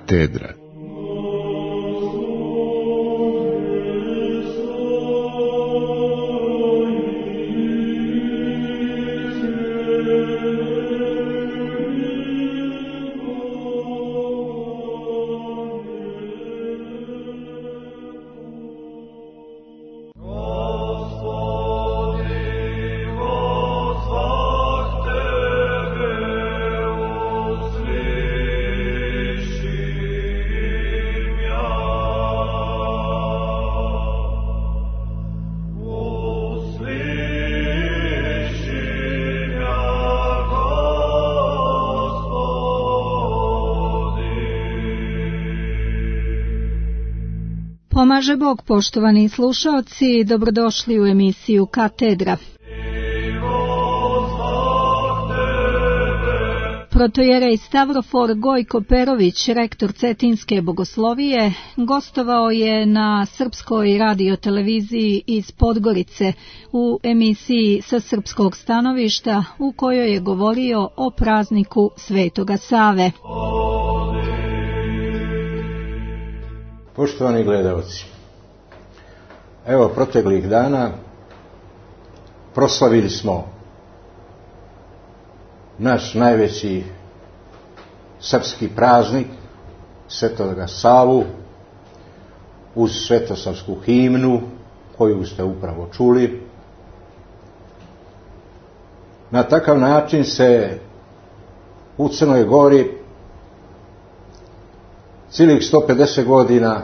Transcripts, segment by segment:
Katedra. Pomaže Bog, poštovani slušaoci, dobrodošli u emisiju Katedra. Protojerej Stavrofor Gojko Perović, rektor Cetinske bogoslovije, gostovao je na srpskoj radioteleviziji iz Podgorice u emisiji Sa srpskog stanovišta, u kojoj je govorio o prazniku Svetoga Save. Poštovani gledalci, evo proteklih dana proslavili smo naš najveći srpski praznik, Svetoga Savu, uz svetosavsku himnu koju ste upravo čuli. Na takav način se u Crnoj Gori cijelih 150 godina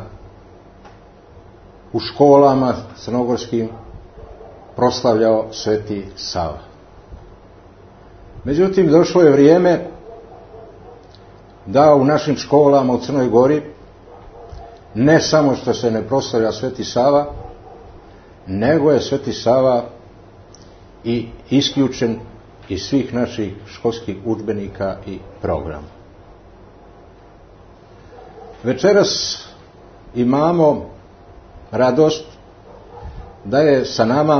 u školama crnogorskim proslavljao Sveti Sava. Međutim, došlo je vrijeme da u našim školama u Crnoj Gori ne samo što se ne proslavlja Sveti Sava, nego je Sveti Sava i isključen iz svih naših školskih udžbenika i programa. Večeras imamo radost da je sa nama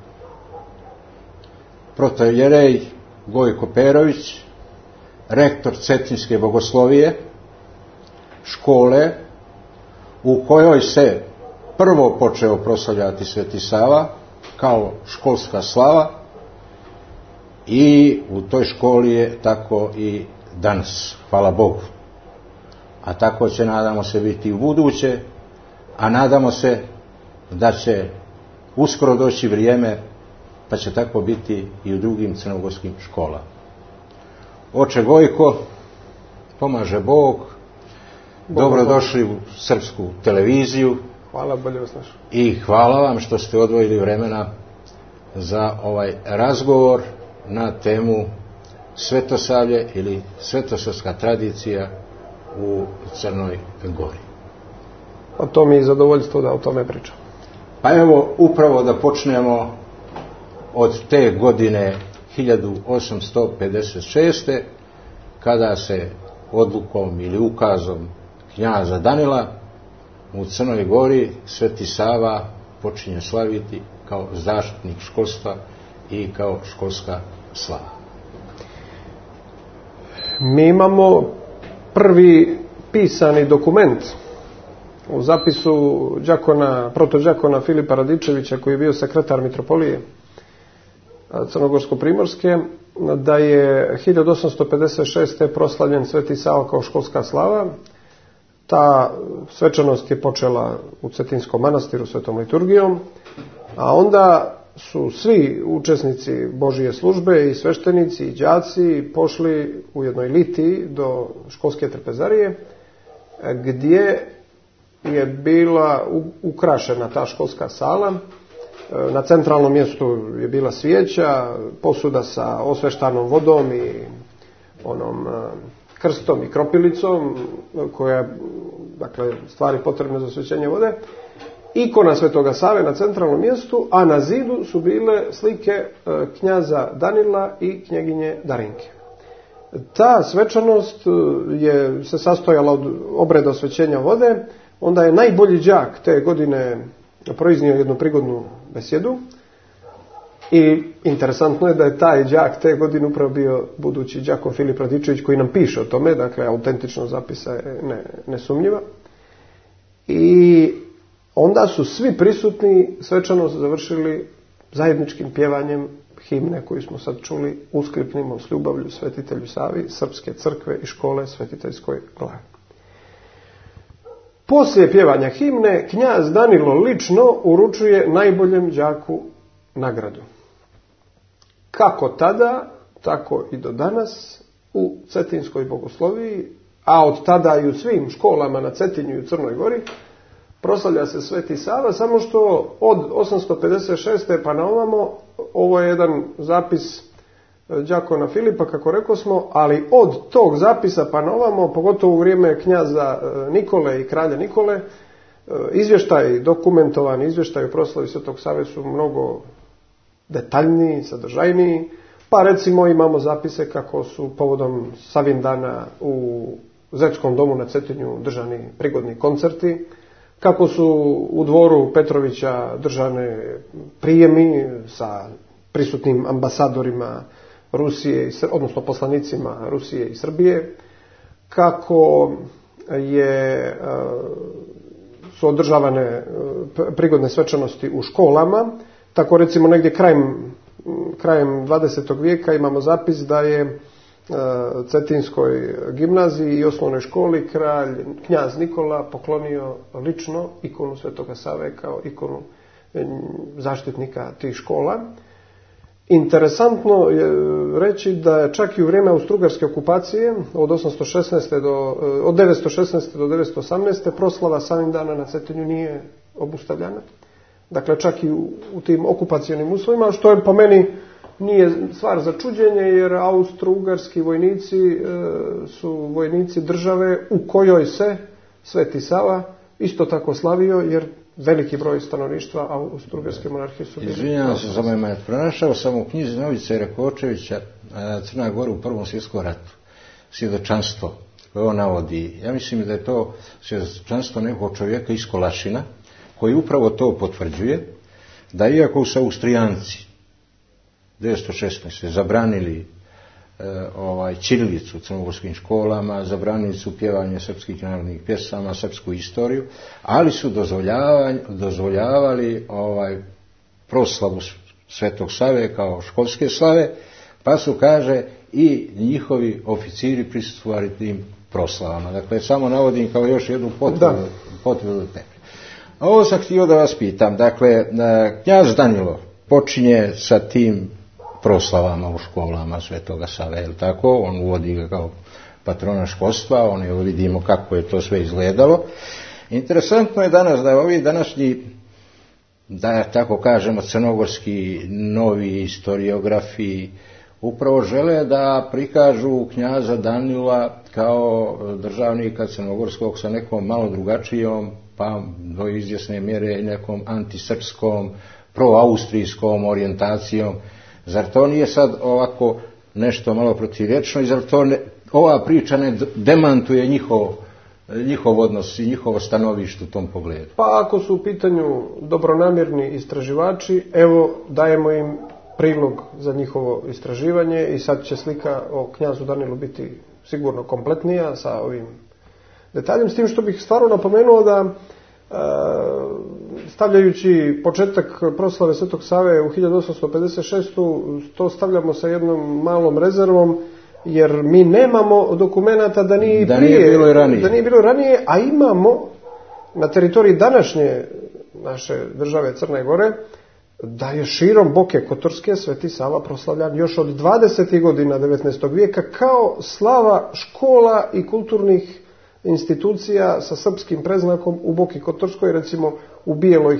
protojerej Gojko Perović, rektor Cetinske bogoslovije, škole u kojoj se prvo počeo proslavljati Sveti Sava kao školska slava i u toj školi je tako i danas, hvala Bogu. A tako će, nadamo se, biti u buduće, a nadamo se da će uskoro doći vrijeme pa će tako biti i u drugim crnogorskim školama. Oče Gojko, pomaže Bog, dobrodošli u srpsku televiziju. Hvala, bolje vas našao. I hvala vam što ste odvojili vremena za ovaj razgovor na temu Svetosavlje ili svetosavska tradicija u Crnoj Gori. Pa to mi je zadovoljstvo da o tome pričam. Pa evo, upravo da počnemo od te godine 1856. kada se odlukom ili ukazom knjaza Danila u Crnoj Gori Sveti Sava počinje slaviti kao zaštitnik školstva i kao školska slava. Mi imamo prvi pisani dokument u zapisu protođakona Filipa Radičevića, koji je bio sekretar mitropolije Crnogorsko-primorske, da je 1856. proslavljen Sveti Sava kao školska slava. Ta svečanost je počela u Cetinskom manastiru svetom liturgijom, a onda su svi učesnici Božije službe i sveštenici i đaci pošli u jednoj litiji do školske trpezarije, gdje je bila ukrašena ta školska sala. Na centralnom mjestu je bila svijeća, posuda sa osveštanom vodom i onom krstom i kropilicom, koja, dakle, stvari potrebne za osvećenje vode, ikona Svetoga Save na centralnom mjestu, a na zidu su bile slike knjaza Danila i knjeginje Darinke. Ta svečanost se sastojala od obreda osvećenja vode. Onda je najbolji đak te godine proiznio jednu prigodnu besjedu I interesantno je da je taj đak te godine upravo bio budući đakon Filip Radičević koji nam piše o tome, dakle autentičnost zapisa je nesumnjiva. I onda su svi prisutni svečano završili zajedničkim pjevanjem himne koju smo sad čuli, usklipnimo s ljubavlju svetitelju Savi, Srpske crkve i škole Svetiteljskoj glavi. Poslije pjevanja himne, knjaz Danilo lično uručuje najboljem đaku nagradu. Kako tada, tako i do danas u Cetinskoj bogosloviji, a od tada i u svim školama na Cetinju i u Crnoj Gori, proslavlja se Sveti Sava, samo što od 856. pa na ovamo, ovo je jedan zapis đakona Filipa, kako rekao smo, ali od tog zapisa pa na ovamo, pogotovo u vrijeme knjaza Nikole i kralja Nikole, izvještaj, dokumentovani izvještaj o proslavi Svetog Save su mnogo detaljniji, sadržajniji, pa recimo imamo zapise kako su povodom Savindana u Zetskom domu na Cetinju držani prigodni koncerti, kako su u dvoru Petrovića držane prijemi sa prisutnim ambasadorima Rusije, odnosno poslanicima Rusije i Srbije, kako su održavane prigodne svečanosti u školama. Tako recimo negdje krajem 20. vijeka imamo zapis da je Cetinskoj gimnaziji i osnovnoj školi knjaz Nikola poklonio lično ikonu Svetoga Save kao ikonu zaštitnika tih škola. Interesantno je reći da je čak i u vrijeme Austrougarske okupacije od 916. do 918. proslava Savindana na Cetinju nije obustavljana. Dakle, čak i u tim okupacionim uslovima, što je po meni nije stvar za čuđenje, jer austrougarski vojnici su vojnici države u kojoj se Sveti Sava isto tako slavio, jer veliki broj stanovništva austrougarske monarhije su bili. Izvinjavam se za moj majet. Pronašao sam u knjizi Novice Rakočevića Crna Gora u Prvom svjetskom ratu. Svjedočanstvo koje on navodi. Ja mislim da je to svjedočanstvo nekog čovjeka iz Kolašina, koji upravo to potvrđuje, da iako su Austrijanci 1916. zabranili ćirilicu u crnogorskim školama, zabranili su pjevanje srpskih narodnih pjesama, srpsku istoriju, ali su dozvoljavali proslavu Svetog Save kao školske slave, pa su, kaže, i njihovi oficiri prisustvovali tim proslavama. Dakle, samo navodim kao još jednu potvrdu tebe. Ovo sam htio da vas pitam. Dakle, knjaz Danilo počinje sa tim proslavama u školama Svetoga Save, je li tako? On uvodi ga kao patrona školstva, vidimo kako je to sve izgledalo. Interesantno je danas da ovi današnji, da tako kažemo, crnogorski novi historiografi upravo žele da prikažu knjaza Danila kao državnika crnogorskog sa nekom malo drugačijom, pa do izvjesne mjere nekom antisrpskom, proaustrijskom orijentacijom. Zar to nije sad ovako nešto malo protivječno i zar to ova priča ne demantuje njihov odnos i njihovo stanovište u tom pogledu? Pa ako su u pitanju dobronamjerni istraživači, evo dajemo im prilog za njihovo istraživanje i sad će slika o knjazu Danilu biti sigurno kompletnija sa ovim detaljem, s tim što bih stvarno napomenuo da stavljajući početak proslave Svetog Save u 1856. to stavljamo sa jednom malom rezervom, jer mi nemamo dokumenata da nije bilo ranije, a imamo na teritoriji današnje naše države Crne Gore da je širom Boke Kotorske Sveti Sava proslavljan još od 20. godina 19. vijeka kao slava škola i kulturnih institucija sa srpskim predznakom u Boki Kotorskoj, recimo u Bijeloj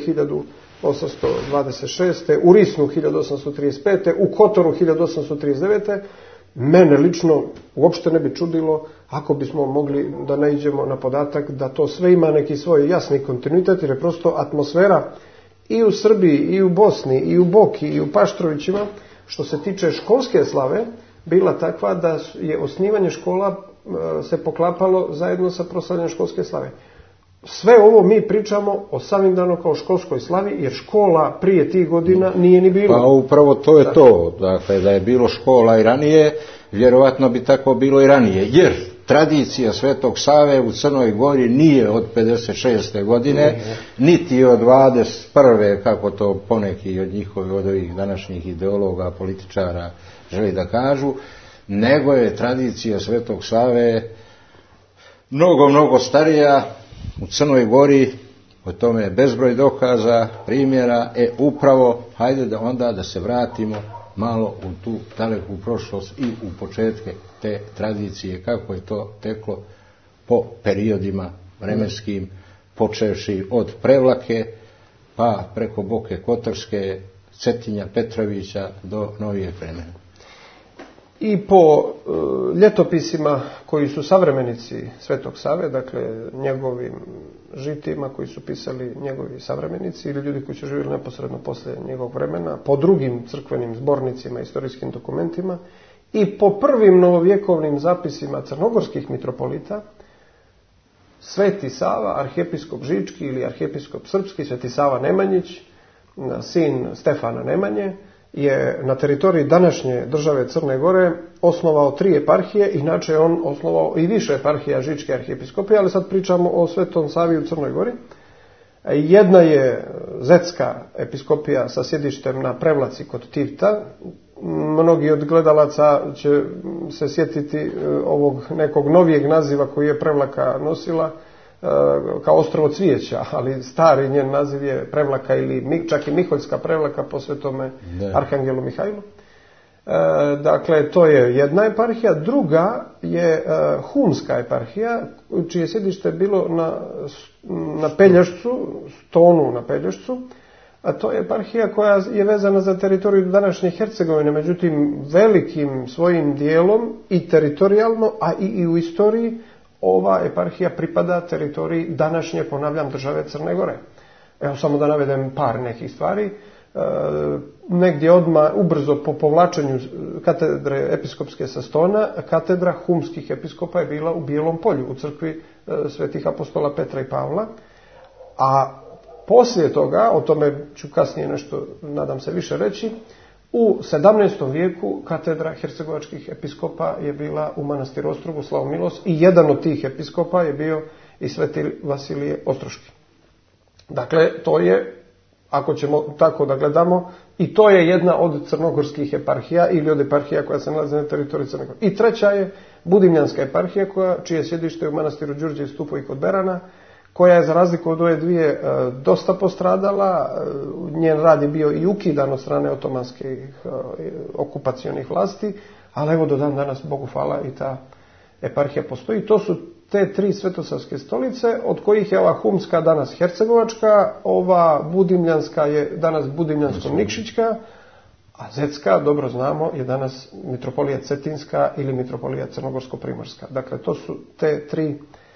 1826. u Risnu 1835. u Kotoru 1839. Mene lično uopšte ne bi čudilo ako bismo mogli da naiđemo na podatak da to sve ima neki svoj jasni kontinuitet, jer je prosto atmosfera i u Srbiji, i u Bosni, i u Boki, i u Paštrovićima, što se tiče školske slave, bila takva da je osnivanje škola se poklapalo zajedno sa proslavljanjem školske slave. sve ovo mi pričamo o Savindanu kao školskoj slavi, jer škola prije tih godina nije ni bilo. Pa upravo to je to. Dakle, da je bilo škola i ranije, vjerovatno bi tako bilo i ranije. Jer tradicija Svetog Save u Crnoj Gori nije od 56. godine, niti od 21. kako to poneki od njihovih, od ovih današnjih ideologa, političara želi da kažu, nego je tradicija Svetog Save mnogo starija. U Crnoj Gori, o tome je bezbroj dokaza, primjera, upravo, hajde da onda da se vratimo malo u tu daleku prošlost i u početke te tradicije, kako je to teklo po periodima vremenskim, počevši od Prevlake, pa preko Boke Kotorske, Cetinja, Petrovića do novijeg vremena. I po ljetopisima koji su savremenici Svetog Save, dakle njegovim žitima koji su pisali njegovi savremenici ili ljudi koji su živjeli neposredno poslije njegovog vremena, po drugim crkvenim zbornicima, istorijskim dokumentima i po prvim novovjekovnim zapisima crnogorskih mitropolita, Sveti Sava, arhijepiskop Žički ili arhijepiskop Srpski, Sveti Sava Nemanjić, sin Stefana Nemanje, je na teritoriji današnje države Crne Gore osnovao 3 eparhije, inače je on osnovao i više eparhija Žičke arhijepiskopije, ali sad pričamo o Svetom Savi u Crnoj Gori. Jedna je Zetska episkopija sa sjedištem na Prevlaci kod Tivta. Mnogi od gledalaca će se sjetiti ovog nekog novijeg naziva koji je Prevlaka nosila, kao Ostrovo Cvijeća, ali stari njen naziv je Prevlaka ili čak i Miholjska Prevlaka po svetome Arhangelu Mihajlu. Dakle, to je jedna eparhija. Druga je Humska eparhija, čije sjedište je bilo na Pelješcu, Stonu na Pelješcu, a to je eparhija koja je vezana za teritoriju današnje Hercegovine, međutim velikim svojim dijelom i teritorijalno, a i u istoriji, ova eparhija pripada teritoriji današnje, ponavljam, države Crne Gore. Evo samo da navedem par nekih stvari. Negdje odmah ubrzo po povlačenju katedre episkopske sa Stona, katedra humskih episkopa je bila u Bijelom Polju, u crkvi svetih apostola Petra i Pavla. A poslije toga, o tome ću kasnije nešto, nadam se, više reći, u 17. vijeku katedra hercegovačkih episkopa je bila u manastiru Ostrogu, Slavomilos, i jedan od tih episkopa je bio i sveti Vasilije Ostroški. Dakle, to je, ako ćemo tako da gledamo, i to je jedna od crnogorskih eparhija ili od eparhija koja se nalazi na teritoriji Crne Gore. I treća je Budimljanska eparhija, čije sjedište je u manastiru Đurđe i Stupovi kod Berana, koja je za razliku od ove dvije dosta postradala. Njen rad je bio i ukidan od strane otomanskih okupacionih vlasti, ali evo do dan danas, Bogu hvala, i ta eparhija postoji. To su te 3 svetosavske stolice, od kojih je ova Humska danas Hercegovačka, ova Budimljanska je danas Budimljansko-Nikšićka, a Zetska, dobro znamo, je danas mitropolija Cetinska ili mitropolija Crnogorsko-Primorska. Dakle, to su te 3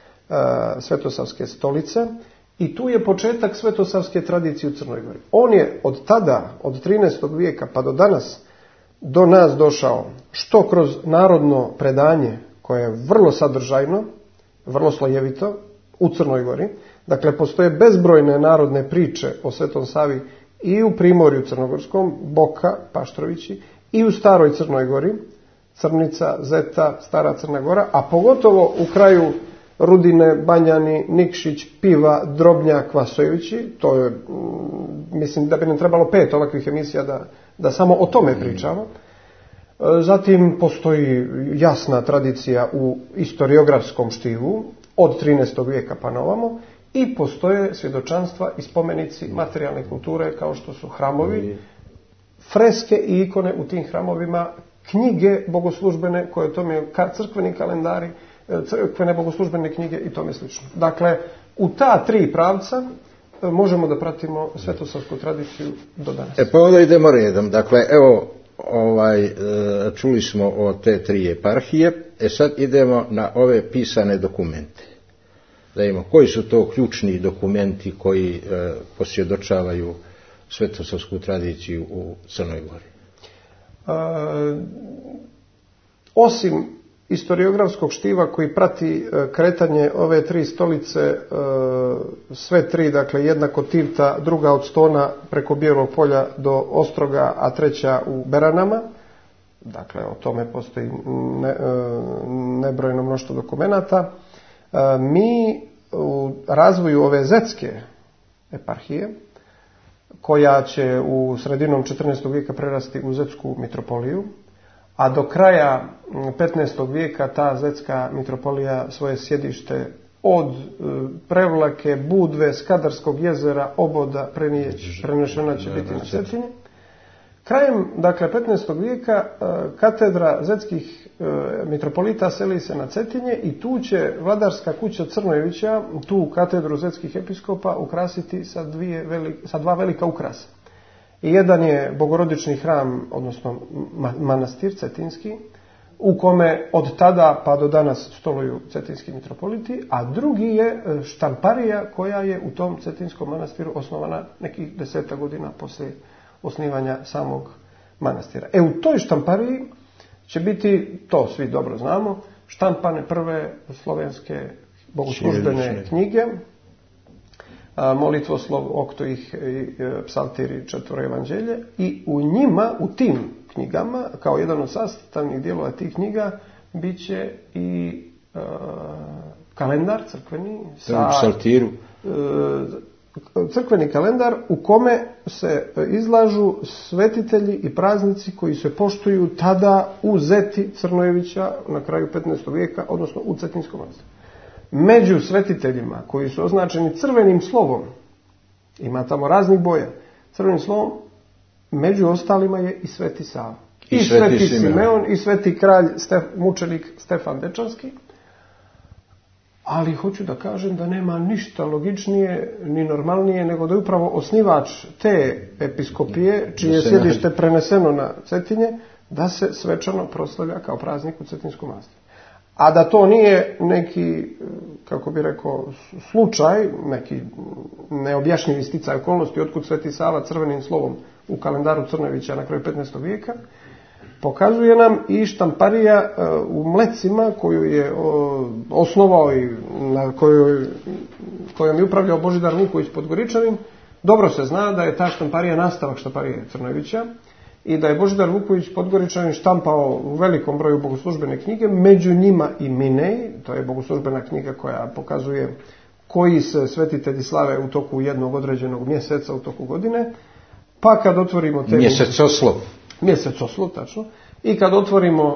svetosavske stolice i tu je početak svetosavske tradicije u Crnoj Gori. On je od tada, od 13. vijeka pa do danas, do nas došao što kroz narodno predanje koje je vrlo sadržajno, vrlo slojevito u Crnoj Gori. Dakle, postoje bezbrojne narodne priče o Svetom Savi i u Primorju crnogorskom, Boka, Paštrovići, i u Staroj Crnoj Gori, Crnica, Zeta, Stara Crna Gora, a pogotovo u kraju Rudine, Banjani, Nikšić, Piva, Drobnjak, Vasojevići. To je, mislim da bi nam trebalo 5 ovakvih emisija da samo o tome pričamo. Zatim postoji jasna tradicija u historiografskom štivu od 13. vijeka pa na ovamo i postoje svjedočanstva i spomenici materijalne kulture kao što su hramovi, freske i ikone u tim hramovima, knjige bogoslužbene koje o tome, crkveni kalendari, crkvene bogoslužbene knjige i tome slično. Dakle, u ta 3 pravca možemo da pratimo svetosavsku tradiciju do danas. Pa onda idemo redom. Dakle, evo, čuli smo o te 3 eparhije, sad idemo na ove pisane dokumente. Da imamo, koji su to ključni dokumenti koji posvjedočavaju svetosavsku tradiciju u Crnoj Gori? Osim historiografskog štiva koji prati kretanje ove tri stolice, sve tri, dakle jedna kod Tivta, druga od Stona preko Bijelog polja do Ostroga, a treća u Beranama. Dakle, o tome postoji nebrojeno mnoštvo dokumenata. Mi u razvoju ove zetske eparhije, koja će u sredinom 14. vijeka prerasti u zetsku mitropoliju, a do kraja 15. vijeka ta zetska mitropolija svoje sjedište od Prevlake, Budve, Skadarskog jezera, Oboda, prenešena će biti na Cetinje. Krajem, dakle, 15. vijeka katedra zetskih mitropolita seli se na Cetinje i tu će vladarska kuća Crnojevića tu katedru zetskih episkopa ukrasiti sa dva velika ukrasa. Jedan je bogorodični hram, odnosno manastir cetinski, u kome od tada pa do danas stoluju cetinski mitropoliti, a drugi je štamparija koja je u tom cetinskom manastiru osnovana nekih 10 godina poslije osnivanja samog manastira. U toj štampariji će biti, to svi dobro znamo, štampane prve slovenske bogoslužbene knjige, molitvoslov, oktoih, psaltir i četvoro evanđelje, i u njima, u tim knjigama, kao jedan od sastavnih dijelova tih knjiga, bit će i kalendar crkveni sa psaltiru. Crkveni kalendar u kome se izlažu svetitelji i praznici koji se poštuju tada u zeti Crnojevića na kraju 15. vijeka, odnosno u Cetinskom manastiru. Među svetiteljima koji su označeni crvenim slovom, ima tamo raznih boja, crvenim slovom, među ostalima je i Sveti Sava. I Sveti Simeon i Sveti kralj mučenik Stefan Dečanski. Ali hoću da kažem da nema ništa logičnije ni normalnije nego da je upravo osnivač te episkopije, čije je sjedište preneseno na Cetinje, da se svečano proslavlja kao praznik u Cetinskom manastiru. A da to nije neki, kako bi rekao, slučaj, neki neobjašnjivi sticaj okolnosti, otkud Sveti Sava crvenim slovom u kalendaru Crnojevića na kraju 15. vijeka, pokazuje nam i štamparija u Mlecima koju je osnovao i na kojom je upravljao Božidar Vuković Podgoričanin. Dobro se zna da je ta štamparija nastavak štamparije Crnojevića i da je Božidar Vuković Podgoričanin štampao u velikom broju bogoslužbene knjige, među njima i Minej, to je bogoslužbena knjiga koja pokazuje koji se svetitelji slave u toku jednog određenog mjeseca u toku godine. Pa kad otvorimo te Mjesecoslov, tačno. I kad otvorimo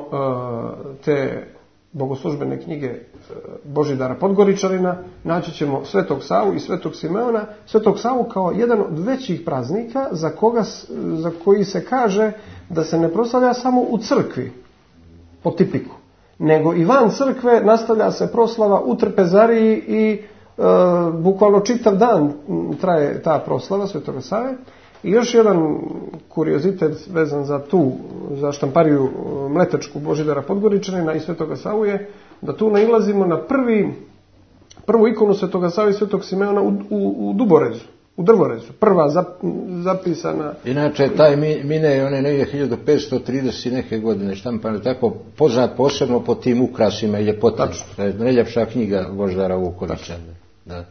te bogoslužbene knjige Božidara Podgoričanina, naći ćemo Svetog Savu i Svetog Simeona. Svetog Savu kao jedan od većih praznika za koji se kaže da se ne proslavlja samo u crkvi, po tipiku, nego i van crkve nastavlja se proslava u trpezariji i bukvalno čitav dan traje ta proslava Svetoga Save. I još jedan kuriozitet vezan za štampariju mletečku Božidara Podgoričanina i Svetoga Savu je da tu nailazimo na prvu ikonu Svetoga Save i Svetog Simeona u Duborezu, u drvorezu. Prva zapisana. Inače, taj Minej, on je negdje 1530 neke godine štampan, tako poznat posebno po tim ukrasima i ljepotama. Najljepša knjiga Božidara Vukovića. Da.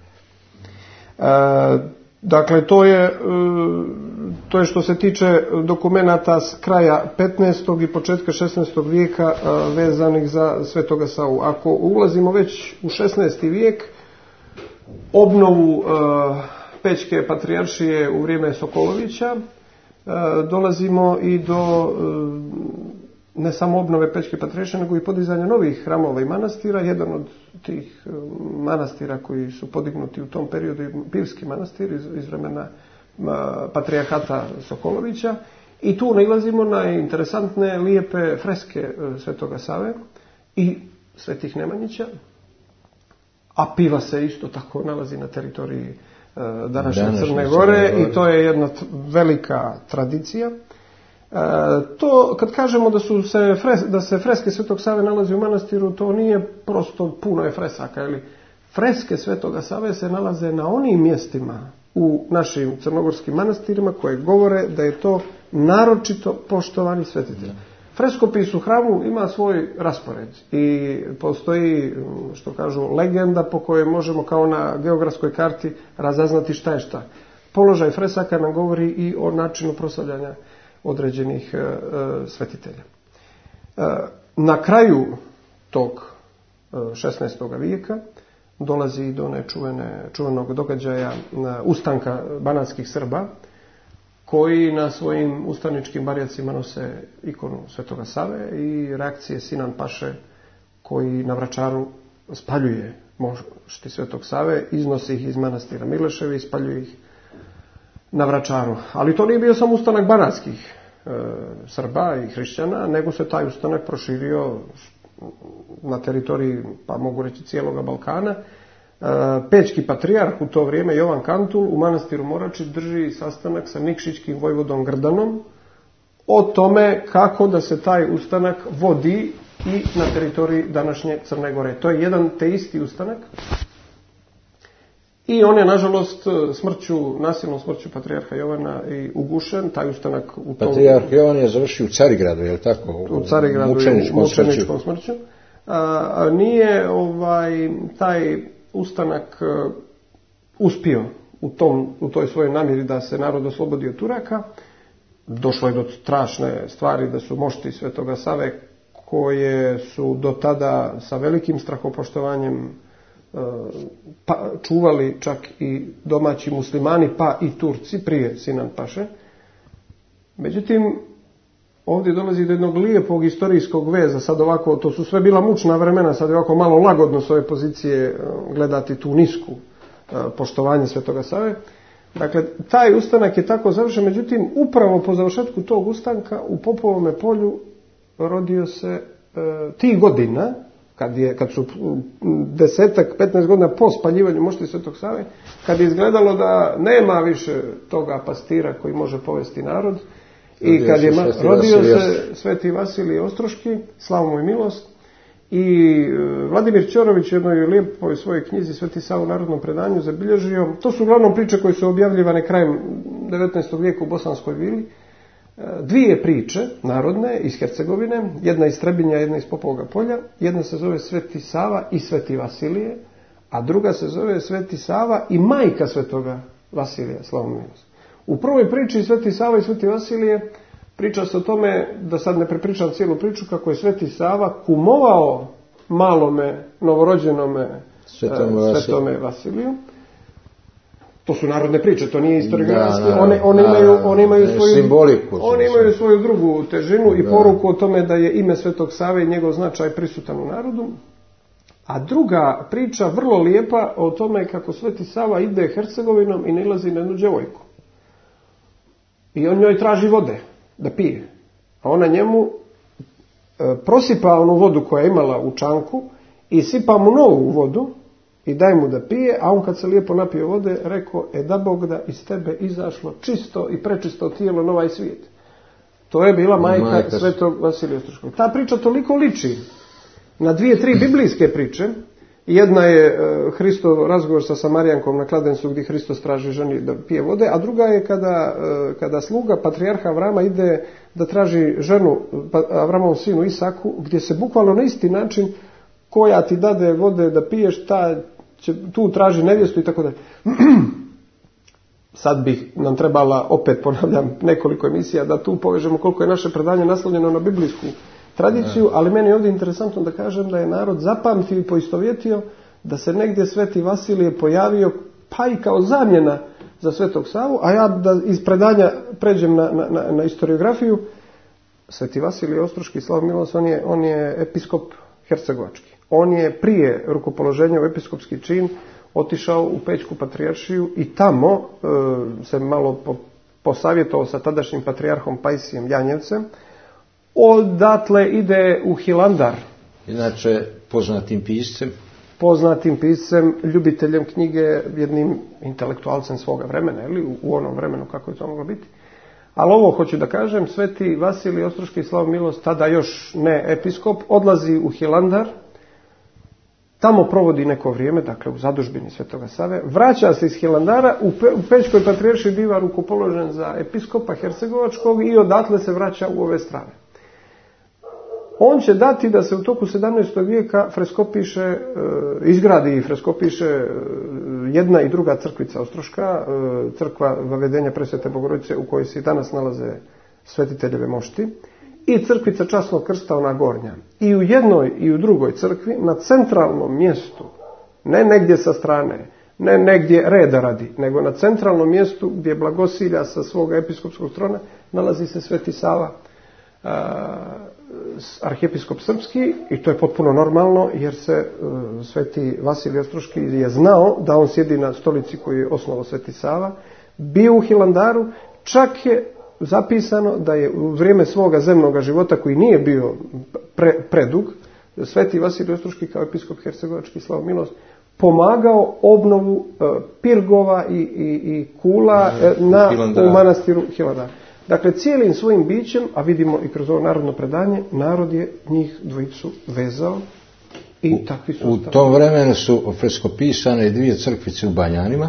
Dakle, to je što se tiče dokumenata s kraja 15. i početka 16. vijeka vezanih za Svetoga Savu. Ako ulazimo već u 16. vijek, obnovu Pećke patrijaršije u vrijeme Sokolovića, dolazimo i do ne samo obnove Pećke patrijaršije, nego i podizanja novih hramova i manastira. Jedan od tih manastira koji su podignuti u tom periodu je Pivski manastir iz vremena patrijarhata Sokolovića. I tu nailazimo na interesantne, lijepe freske Svetoga Save i Svetih Nemanjića. A Piva se isto tako nalazi na teritoriji današnje Crne Gore i to je jedna velika tradicija. To kad kažemo da se freske Svetog Save nalazi u manastiru, to nije prosto puno je fresaka. Freske Svetoga Save se nalaze na onim mjestima u našim crnogorskim manastirima koje govore da je to naročito poštovani svetitelj. Freskopis u hramu ima svoj raspored i postoji, što kažu, legenda po kojoj možemo kao na geografskoj karti razaznati šta je šta. Položaj fresaka nam govori i o načinu proslavljanja određenih svetitelja. Na kraju tog 16. vijeka dolazi do čuvenog događaja ustanka banatskih Srba, koji na svojim ustaničkim barjacima nose ikonu Svetoga Save i reakcije Sinan Paše, koji na Vračaru spaljuje mošti Svetog Save, iznosi ih iz manastira Mileševi i spaljuje ih na Vračaru. Ali to nije bio samo ustanak banatskih Srba i hrišćana, nego se taj ustanak proširio na teritoriji, pa mogu reći, cijeloga Balkana. Pećki patrijarh u to vrijeme, Jovan Kantul, u manastiru Morači drži sastanak sa nikšićkim vojvodom Grdanom o tome kako da se taj ustanak vodi i na teritoriji današnje Crne Gore. To je jedan te isti ustanak i on je, nažalost, nasilnom smrću patrijarha Jovana i ugušen. Taj ustanak Patrijarh Jovan je završio u Carigradu, je li tako? U Carigradu, u mučeničkom smrću. Nije taj ustanak uspio u toj svojoj namjeri da se narod oslobodi od Turaka. Došlo je do strašne stvari da su mošti Svetoga Save, koje su do tada sa velikim strahopoštovanjem čuvali čak i domaći muslimani, pa i Turci prije Sinan Paše. Međutim, ovdje dolazi do jednog lijepog istorijskog veza. Sad ovako, to su sve bila mučna vremena, sad je ovako malo lagodno s ove pozicije gledati tu nisku poštovanje Svetoga Save. Dakle, taj ustanak je tako završen, međutim, upravo po završetku tog ustanka u Popovome polju rodio se tih godina, kad su 10-15 godina po spaljivanju mošti Svetog Save, kad je izgledalo da nema više toga pastira koji može povesti narod, i kad je rodio se Sveti Vasilij Ostroški, slavu mu i milost, i Vladimir Ćorović u jednoj lijepoj svojoj knjizi Sveti Sava u narodnom predanju zabilježio, to su uglavnom priče koje su objavljivane krajem 19. vijeka u Bosanskoj vili, dvije priče narodne iz Hercegovine, jedna iz Trebinja, jedna iz Popovog polja. Jedna se zove Sveti Sava i Sveti Vasilije, a druga se zove Sveti Sava i majka Svetoga Vasilija, slavu mu i milost. U prvoj priči Sveti Sava i Sveti Vasilije priča se o tome, da sad ne prepričam cijelu priču, kako je Sveti Sava kumovao malome novorođenome Svetome Vasiliju. To su narodne priče, to nije historiografski. One imaju svoju simboliku. One imaju svoju drugu težinu i poruku o tome da je ime Svetog Save i njegov značaj prisutan u narodu. A druga priča, vrlo lijepa, o tome kako Sveti Sava ide Hercegovinom i nailazi na jednu djevojku. I on njoj traži vode da pije. A ona njemu prosipa onu vodu koja je imala u čanku i sipa mu novu vodu i daj mu da pije, a on kad se lijepo napio vode, rekao, da Bog da iz tebe izašlo čisto i prečisto tijelo na ovaj svijet. To je bila majka Svetog Vasilija Ostroškog. Ta priča toliko liči na 2-3 biblijske priče. Jedna je Hristov razgovor sa Samarijankom na kladencu gdje Hristos traži ženi da pije vode, a druga je kada sluga patrijarha Avrama ide da traži ženu Avramovom sinu Isaku, gdje se bukvalno na isti način, koja ti dade vode da piješ, tu traži nevjestu i tako dalje. Sad bi nam trebala, opet ponavljam, nekoliko emisija da tu povežemo koliko je naše predanje naslonjeno na biblijsku tradiciju, ali meni je ovdje interesantno da kažem da je narod zapamtio i poistovjetio da se negdje Sveti Vasilije pojavio, pa i kao zamjena za Svetog Savu, a ja da iz predanja pređem na historiografiju. Sveti Vasilij Ostroški, slavu milost, on je episkop hercegovački. On je prije rukopoloženja u episkopski čin otišao u Pećku patrijaršiju i tamo se malo posavjetovao sa tadašnjim patrijarhom Pajsijem Janjevcem. Odatle ide u Hilandar. Inače poznatim piscem, ljubiteljem knjige, jednim intelektualcem svoga vremena, u onom vremenu kako je to moglo biti. Ali ovo hoću da kažem, Sveti Vasilij Ostroški, slavu milost, tada još ne episkop, odlazi u Hilandar, tamo provodi neko vrijeme, dakle u zadužbini Svetoga Save, vraća se iz Hilandara, u Pećkoj patrijaršiji biva rukopoložen za episkopa hercegovačkog i odatle se vraća u ove strane. on će dati da se u toku 17. vijeka freskopiše, izgradi i freskopiše jedna i druga crkvica ostroška, crkva Vavedenja Presvete Bogorodice u kojoj se i danas nalaze svetiteljeve mošti, i crkvica Časnog krsta, ona gornja. I u jednoj i u drugoj crkvi na centralnom mjestu, ne negdje sa strane, ne negdje reda radi, nego na centralnom mjestu gdje blagosilja sa svoga episkopskog trona nalazi se Sveti Sava, arhijepiskop srpski, i to je potpuno normalno jer se Sveti Vasilij Ostroški je znao da on sjedi na stolici koju je osnovao Sveti Sava, bio u Hilandaru, čak je zapisano da je u vrijeme svoga zemnog života, koji nije bio predug, Sveti Vasilij Ostroški kao episkop hercegovački, slavu milost, pomagao obnovu pirgova i kula u manastiru Hilandar. Dakle, cijelim svojim bićem, a vidimo i kroz ovo narodno predanje, narod je njih dvojicu vezao i takvi su. U tom vremenu su freskopisane dvije crkvice u Banjanima.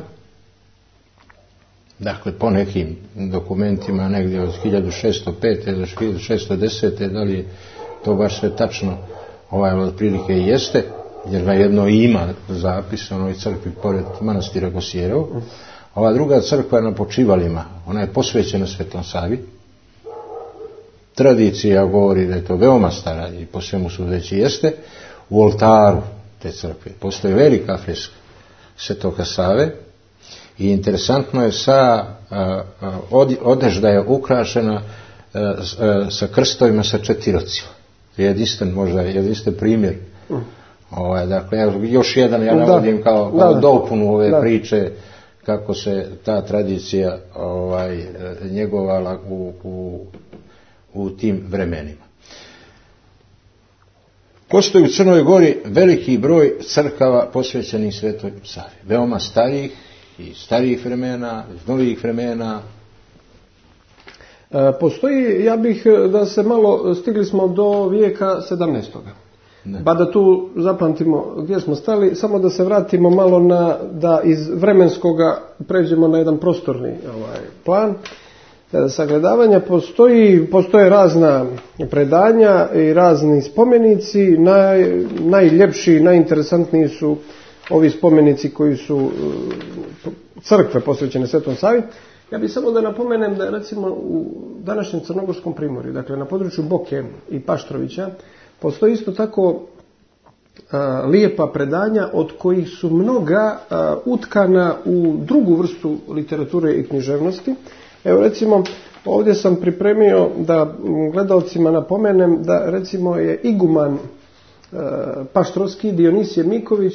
Dakle, po nekim dokumentima negdje od 1605. do 1610. Da li je to baš sve tačno, otprilike i jeste, jer na jedno ima zapis onoj crkvi pored manastira Gosjerevo. Ova druga crkva je na Počivalima, ona je posvećena Svetom Savi. Tradicija govori da je to veoma stara i po svemu sudeći jeste. U oltaru te crkve postoji velika freska Svetoga Save i interesantno je odežda je ukrašena sa krstovima sa četirocima. Jedinstven primjer. Dakle, još jedan ja navodim kao dopunu ove priče kako se ta tradicija njegovala u tim vremenima. Postoji u Crnoj Gori veliki broj crkava posvećenih Svetoj Savi. Veoma starijih vremena, novijih vremena. Postoji, ja bih da se malo, stigli smo do vijeka 17. Pa da tu zapamtimo gdje smo stali, samo da se vratimo malo da iz vremenskoga pređemo na jedan prostorni plan sagledavanja. Postoje razna predanja i razni spomenici. Najljepši, najinteresantniji su ovi spomenici koji su crkve posvećene Svetom Savi. Ja bih samo da napomenem da recimo u današnjem Crnogorskom primorju, dakle na području Boke i Paštrovića, postoji isto tako lijepa predanja od kojih su mnoga utkana u drugu vrstu literature i književnosti. Evo recimo, ovdje sam pripremio da gledalcima napomenem da recimo je iguman Paštrovski Dionisije Miković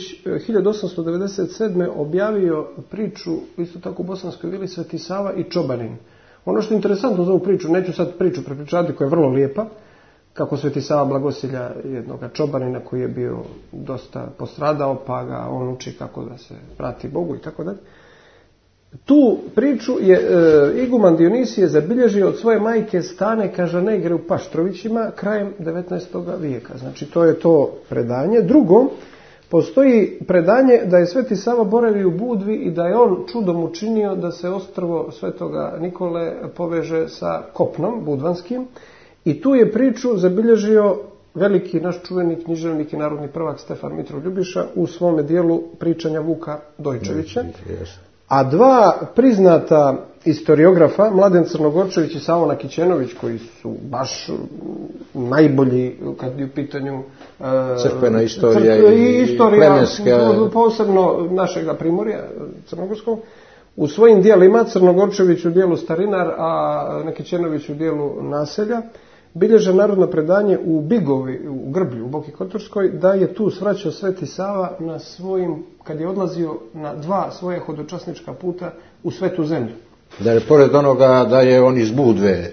1897. objavio priču, isto tako u Bosanskoj vili, Sveti Sava i Čobanin. Ono što je interesantno za ovu priču, neću sad priču prepričati koja je vrlo lijepa, kako Sveti Sava blagosilja jednog čobanina koji je bio dosta postradao, pa ga on uči kako da se vrati Bogu i tako dalje. Tu priču je iguman Dionisije zabilježio od svoje majke Stane Kažanegre u Paštrovićima krajem 19. vijeka. Znači to je to predanje. Drugo, postoji predanje da je Sveti Sava boravio u Budvi i da je on čudom učinio da se ostrvo Svetoga Nikole poveže sa kopnom budvanskim. I tu je priču zabilježio veliki naš čuveni književnik i narodni prvak Stefan Mitrov Ljubiša u svome dijelu Pričanja Vuka Dojčevića. A dva priznata historiografa, Mladen Crnogorčević i Savo Nakićenović, koji su baš najbolji kad je u pitanju crkvena istorija i plemenska, posebno našega Primorja crnogorskog, u svojim dijelima, Crnogorčević u dijelu Starinar, a Nakićenović u dijelu Naselja, bilježe narodno predanje u Bigovi, u Grblju, u Boki Kotorskoj, da je tu svraćao Sveti Sava na svojim, kad je odlazio na dva svoja hodočasnička puta u Svetu zemlju. Da je pored onoga da je on iz Budve.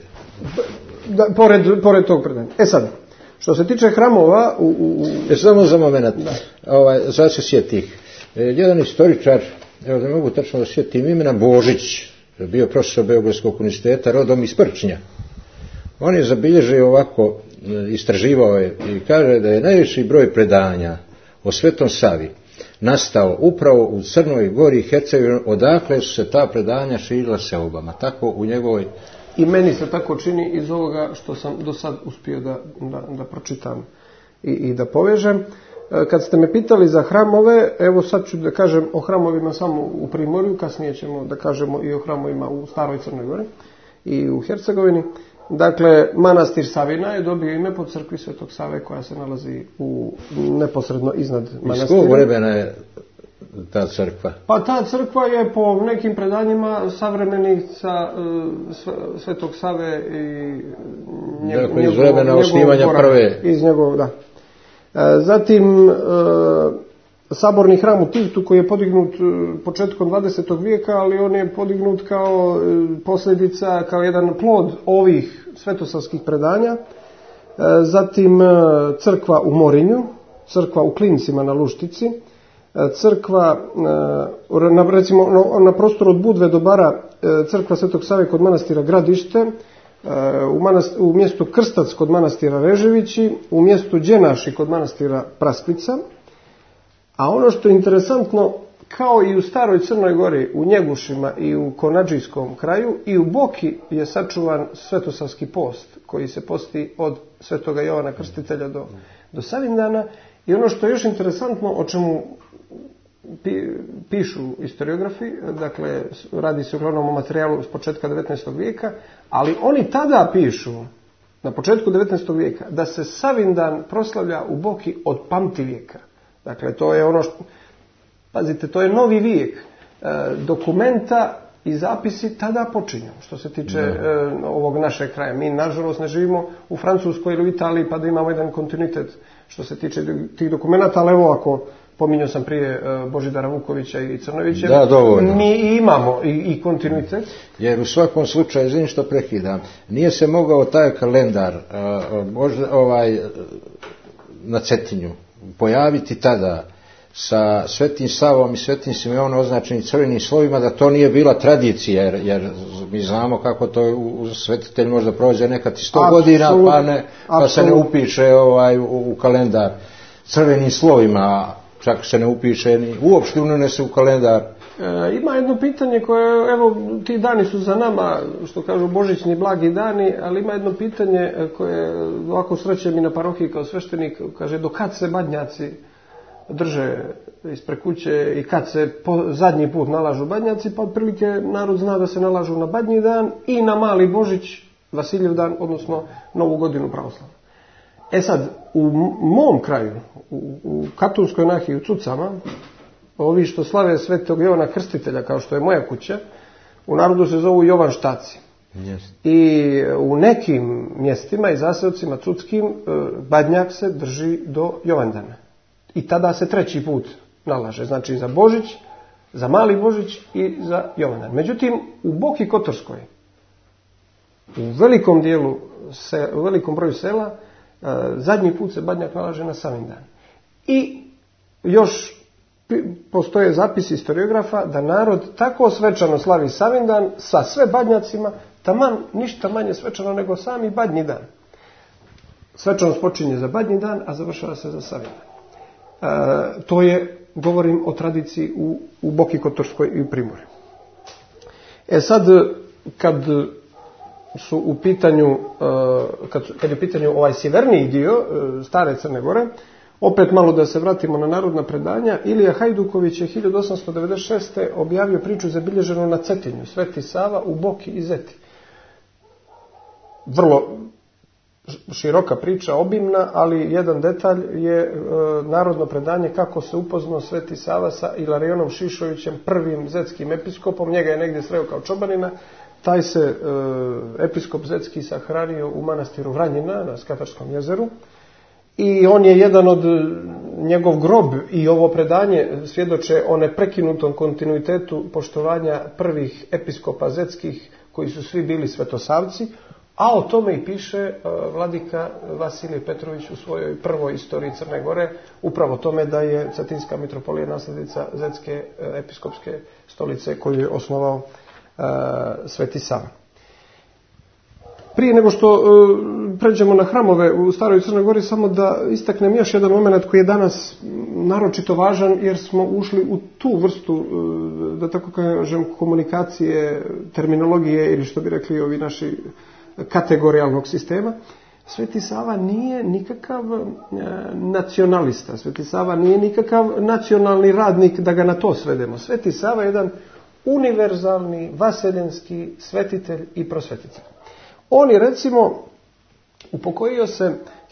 Pored tog predanja. Sad, što se tiče hramova... Samo za moment. Sad se sjetih. Jedan istoričar, evo da mogu tačno da sjetim imena, Božić, bio profesor Beogradskog univerziteta, rodom iz Prčnja. On je zabilježio ovako, istraživao je i kaže da je najveći broj predanja o Svetom Savi nastao upravo u Crnoj Gori i Hercegovini, odakle su se ta predanja širila seobama. Tako u njegovoj I meni se tako čini iz ovoga što sam do sad uspio da pročitam i da povežem. Kad ste me pitali za hramove, evo sad ću da kažem o hramovima samo u Primorju, kasnije ćemo da kažemo i o hramovima u Staroj Crnoj Gori i u Hercegovini. Dakle, manastir Savina je dobio ime po crkvi Svetog Save koja se nalazi neposredno iznad manastira. Iz kog vremena je ta crkva? Pa ta crkva je po nekim predanjima savremenica Svetog Save i iz vremena osnivanja prve. Iz njegovog, da. Zatim, saborni hram u Tivtu koji je podignut početkom 20. vijeka, ali on je podignut kao posljedica, kao jedan plod ovih svetosavskih predanja. Zatim crkva u Morinju, crkva u Klincima na Luštici, crkva recimo na prostoru od Budve do Bara, crkva Svetog Save kod manastira Gradište, u mjestu Krstac kod manastira Reževići, u mjestu Đenaši kod manastira Praspica. A ono što je interesantno, kao i u Staroj Crnoj Gori, u Njegušima i u Konadžijskom kraju, i u Boki je sačuvan svetosavski post koji se posti od Svetoga Jovana Krstitelja do Savindana. I ono što je još interesantno, o čemu pišu historiografi, dakle radi se uglavnom o materijalu s početka 19. vijeka, ali oni tada pišu, na početku 19. vijeka, da se Savindan proslavlja u Boki od pamtivijeka. Dakle, to je ono što, pazite, to je novi vijek. Dokumenta i zapisi tada počinju, što se tiče ovog našeg kraja. Mi, nažalost, ne živimo u Francuskoj ili u Italiji, pa da imamo jedan kontinuitet što se tiče tih dokumenta, ali evo, ako pominjao sam prije Božidara Vukovića i Crnovića, da, dovoljno. Mi imamo i kontinuitet. Jer u svakom slučaju, izvini što prekidam, nije se mogao taj kalendar na Cetinju pojaviti tada sa Svetim Savom i Svetim Simeonom označenim crvenim slovima, da to nije bila tradicija, jer mi znamo kako to u svetitelj možda prođe nekad 100 godina, pa se ne upiše u kalendar crvenim slovima, čak se ne upiše ni uopšte unese u kalendar. Ima jedno pitanje koje, evo, ti dani su za nama, što kažu božićni blagi dani, ali ima jedno pitanje koje ovako srećem i na parohiji kao sveštenik, kaže, do kad se badnjaci drže ispred kuće i kad se zadnji put nalažu badnjaci, pa otprilike narod zna da se nalažu na Badnji dan i na Mali Božić, Vasiljev dan, odnosno Novu godinu pravoslavnu. E sad, u mom kraju, u Katunskoj nahiji, u Cucama, ovi što slave Svetog Jovana Krstitelja, kao što je moja kuća, u narodu se zovu Jovanštaci. Yes. I u nekim mjestima i zaseocima cudskim badnjak se drži do Jovandana. I tada se treći put nalaže. Znači za Božić, za Mali Božić i za Jovandan. Međutim, u Boki Kotorskoj, u velikom dijelu, u velikom broju sela, zadnji put se badnjak nalaže na Savindan. I još postoje zapisi historiografa da narod tako svečano slavi Savindan sa sve badnjacima, taman ništa manje svečano nego sami Badnji dan. Svečanost počinje za Badnji dan, a završava se za Savindan. To je, govorim o tradiciji u Boki Kotorskoj i u Primorju. E sad, kad su u pitanju, kad je u pitanju ovaj sjeverniji dio Stare Crne Gore, opet malo da se vratimo na narodna predanja, Ilija Hajduković je 1896. objavio priču zabilježenu na Cetinju, Sveti Sava u Boki i Zeti. Vrlo široka priča, obimna, ali jedan detalj je narodno predanje kako se upoznao Sveti Sava sa Ilarijonom Šišovićem, prvim zetskim episkopom. Njega je negdje sreo kao čobanina. Taj se episkop zetski sahranio u manastiru Vranjina na Skatarskom jezeru. I on je jedan od, njegov grob i ovo predanje svjedoče o neprekinutom kontinuitetu poštovanja prvih episkopa zetskih koji su svi bili svetosavci, a o tome i piše vladika Vasilije Petrović u svojoj prvoj istoriji Crne Gore, upravo tome da je Cetinska mitropolija nasljednica zetske episkopske stolice koju je osnovao Sveti Sava. Prije nego što pređemo na hramove u Staroj Crnoj Gori, samo da istaknem još jedan moment koji je danas naročito važan, jer smo ušli u tu vrstu, da tako kažem, komunikacije, terminologije ili što bi rekli ovi naši kategorijalnog sistema. Sveti Sava nije nikakav nacionalista, Sveti Sava nije nikakav nacionalni radnik da ga na to svedemo. Sveti Sava je jedan univerzalni vaseljenski svetitelj i prosvetitelj. On je, recimo, upokojio se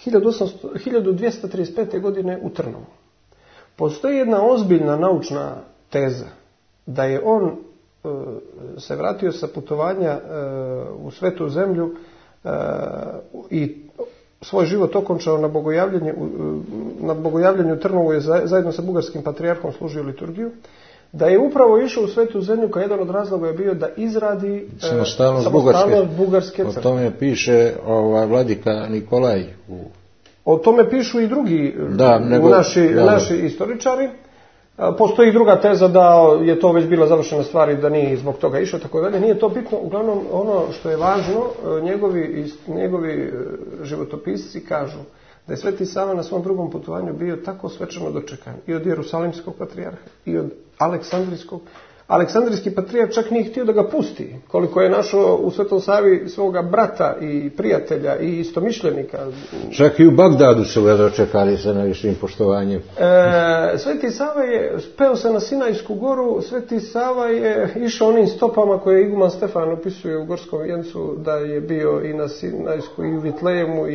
1235. godine u Trnovu. Postoji jedna ozbiljna naučna teza da je on se vratio sa putovanja u Svetu zemlju i svoj život okončao na bogojavljanju u Trnovu, je zajedno sa bugarskim patrijarhom služio liturgiju, da je upravo išao u Svetu zemlju kao jedan od razloga je bio da izradi samostalnost Bugarske crkve. O tome piše vladika Nikolaj. O tome pišu i drugi naši istoričari. Postoji druga teza da je to već bila završena stvar i da nije zbog toga išao, tako dalje. Nije to bitno. Uglavnom, ono što je važno, njegovi životopisci kažu da je Sveti Sava na svom drugom putovanju bio tako svečano dočekan i od Jerusalimskog patrijarha i od Aleksandrijskog. Aleksandrijski patrijarh čak nije htio da ga pusti, koliko je našao u Svetom Savi svoga brata i prijatelja i istomišljenika. Čak i u Bagdadu su ga dočekali sa najvišim poštovanjem. Sveti Sava je speo se na Sinajsku goru, Sveti Sava je išao onim stopama koje iguman Stefan opisuje u Gorskom vijencu, da je bio i na Sinajsku i u Vitlejemu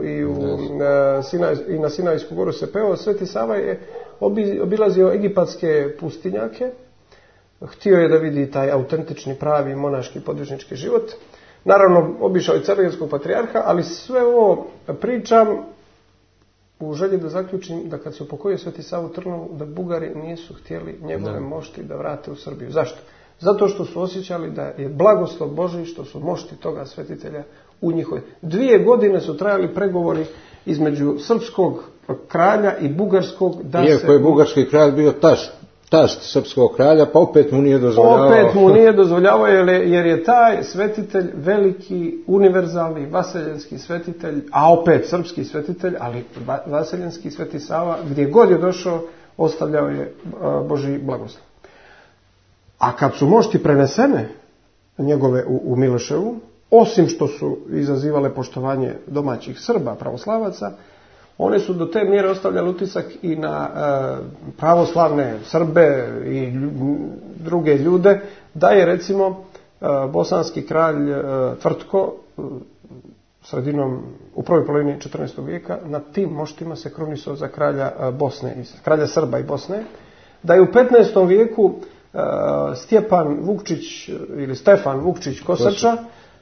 i na Sinajsku goru se peo. Sveti Sava je obilazio egipatske pustinjake. Htio je da vidi taj autentični, pravi monaški podvižnički život. Naravno, obišao je Crnogorskog patrijarha, ali sve ovo pričam u želji da zaključim da kad se upokojio Sveti Sava u Trnovu, da Bugari nisu htjeli njegove mošti da vrate u Srbiju. Zašto? Zato što su osjećali da je blagoslov Božji, što su mošti toga svetitelja u njihove. 2 godine su trajali pregovori između srpskog kralja i bugarskog. Iako je bugarski kralj bio tast srpskog kralja, pa opet mu nije dozvoljavao. Opet mu nije dozvoljavao jer je taj svetitelj veliki, univerzalni, vaseljenski svetitelj, a opet srpski svetitelj, ali vaseljenski Sveti Sava, gdje god je došao, ostavljao je Božji blagoslov. A kad su mošti prenesene njegove u Miloševu, osim što su izazivale poštovanje domaćih Srba, pravoslavaca, one su do te mjere ostavljale utisak i na pravoslavne Srbe i druge ljude, da je recimo bosanski kralj Tvrtko u prvoj polovini 14. vijeka na tim moštima se krunisao za kralja Bosne, kralja Srba i Bosne, da je u 15. vijeku Stjepan Vukčić ili Stefan Vukčić Kosača,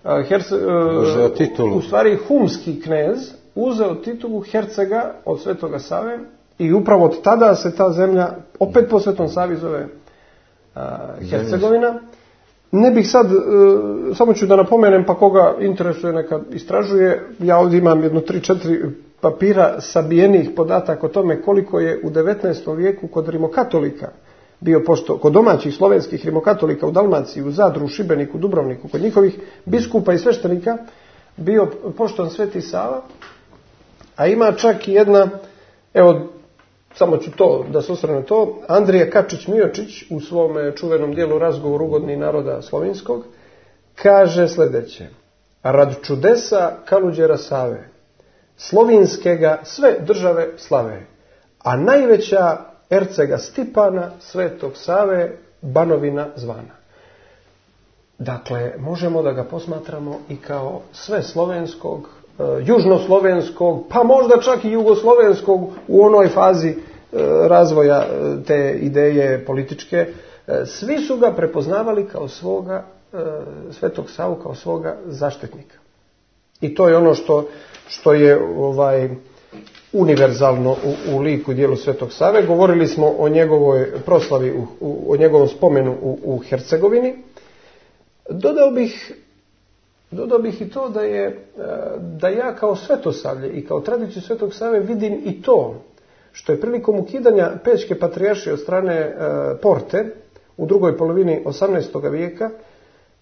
u stvari humski knez, uzeo titulu hercega od Svetoga Save i upravo od tada se ta zemlja opet po Svetom Savi zove Hercegovina. Ne bih sad, samo ću da napomenem, pa koga interesuje neka istražuje. Ja ovdje imam jedno 3-4 papira sabijenih podataka o tome koliko je u 19. vijeku kod rimokatolika bio kod domaćih slovenskih rimokatolika u Dalmaciji, u Zadru, u Šibeniku, u Dubrovniku, kod njihovih biskupa i sveštenika bio poštovan Sveti Sava. A ima čak i jedna, evo, samo ću to da se osvrnem to, Andrija Kačić-Miočić u svom čuvenom dijelu Razgovor ugodni naroda slovenskog kaže sljedeće: rad čudesa Kaluđera Save, slovinskega sve države slave, a najveća ercega Stipana, Svetog Save, Banovina zvana. Dakle, možemo da ga posmatramo i kao sve slovenskog, južnoslovenskog, pa možda čak i jugoslovenskog u onoj fazi razvoja te ideje političke. Svi su ga prepoznavali kao svoga Svetog Savu, kao svoga zaštitnika. I to je ono što je univerzalno u liku i dijelu Svetog Save. Govorili smo o njegovoj proslavi, o njegovom spomenu u Hercegovini. Dodao bih i to da ja kao svetosavlje i kao tradiciju Svetog Save vidim i to što je prilikom ukidanja Pećke patrijaršije od strane Porte u drugoj polovini 18. vijeka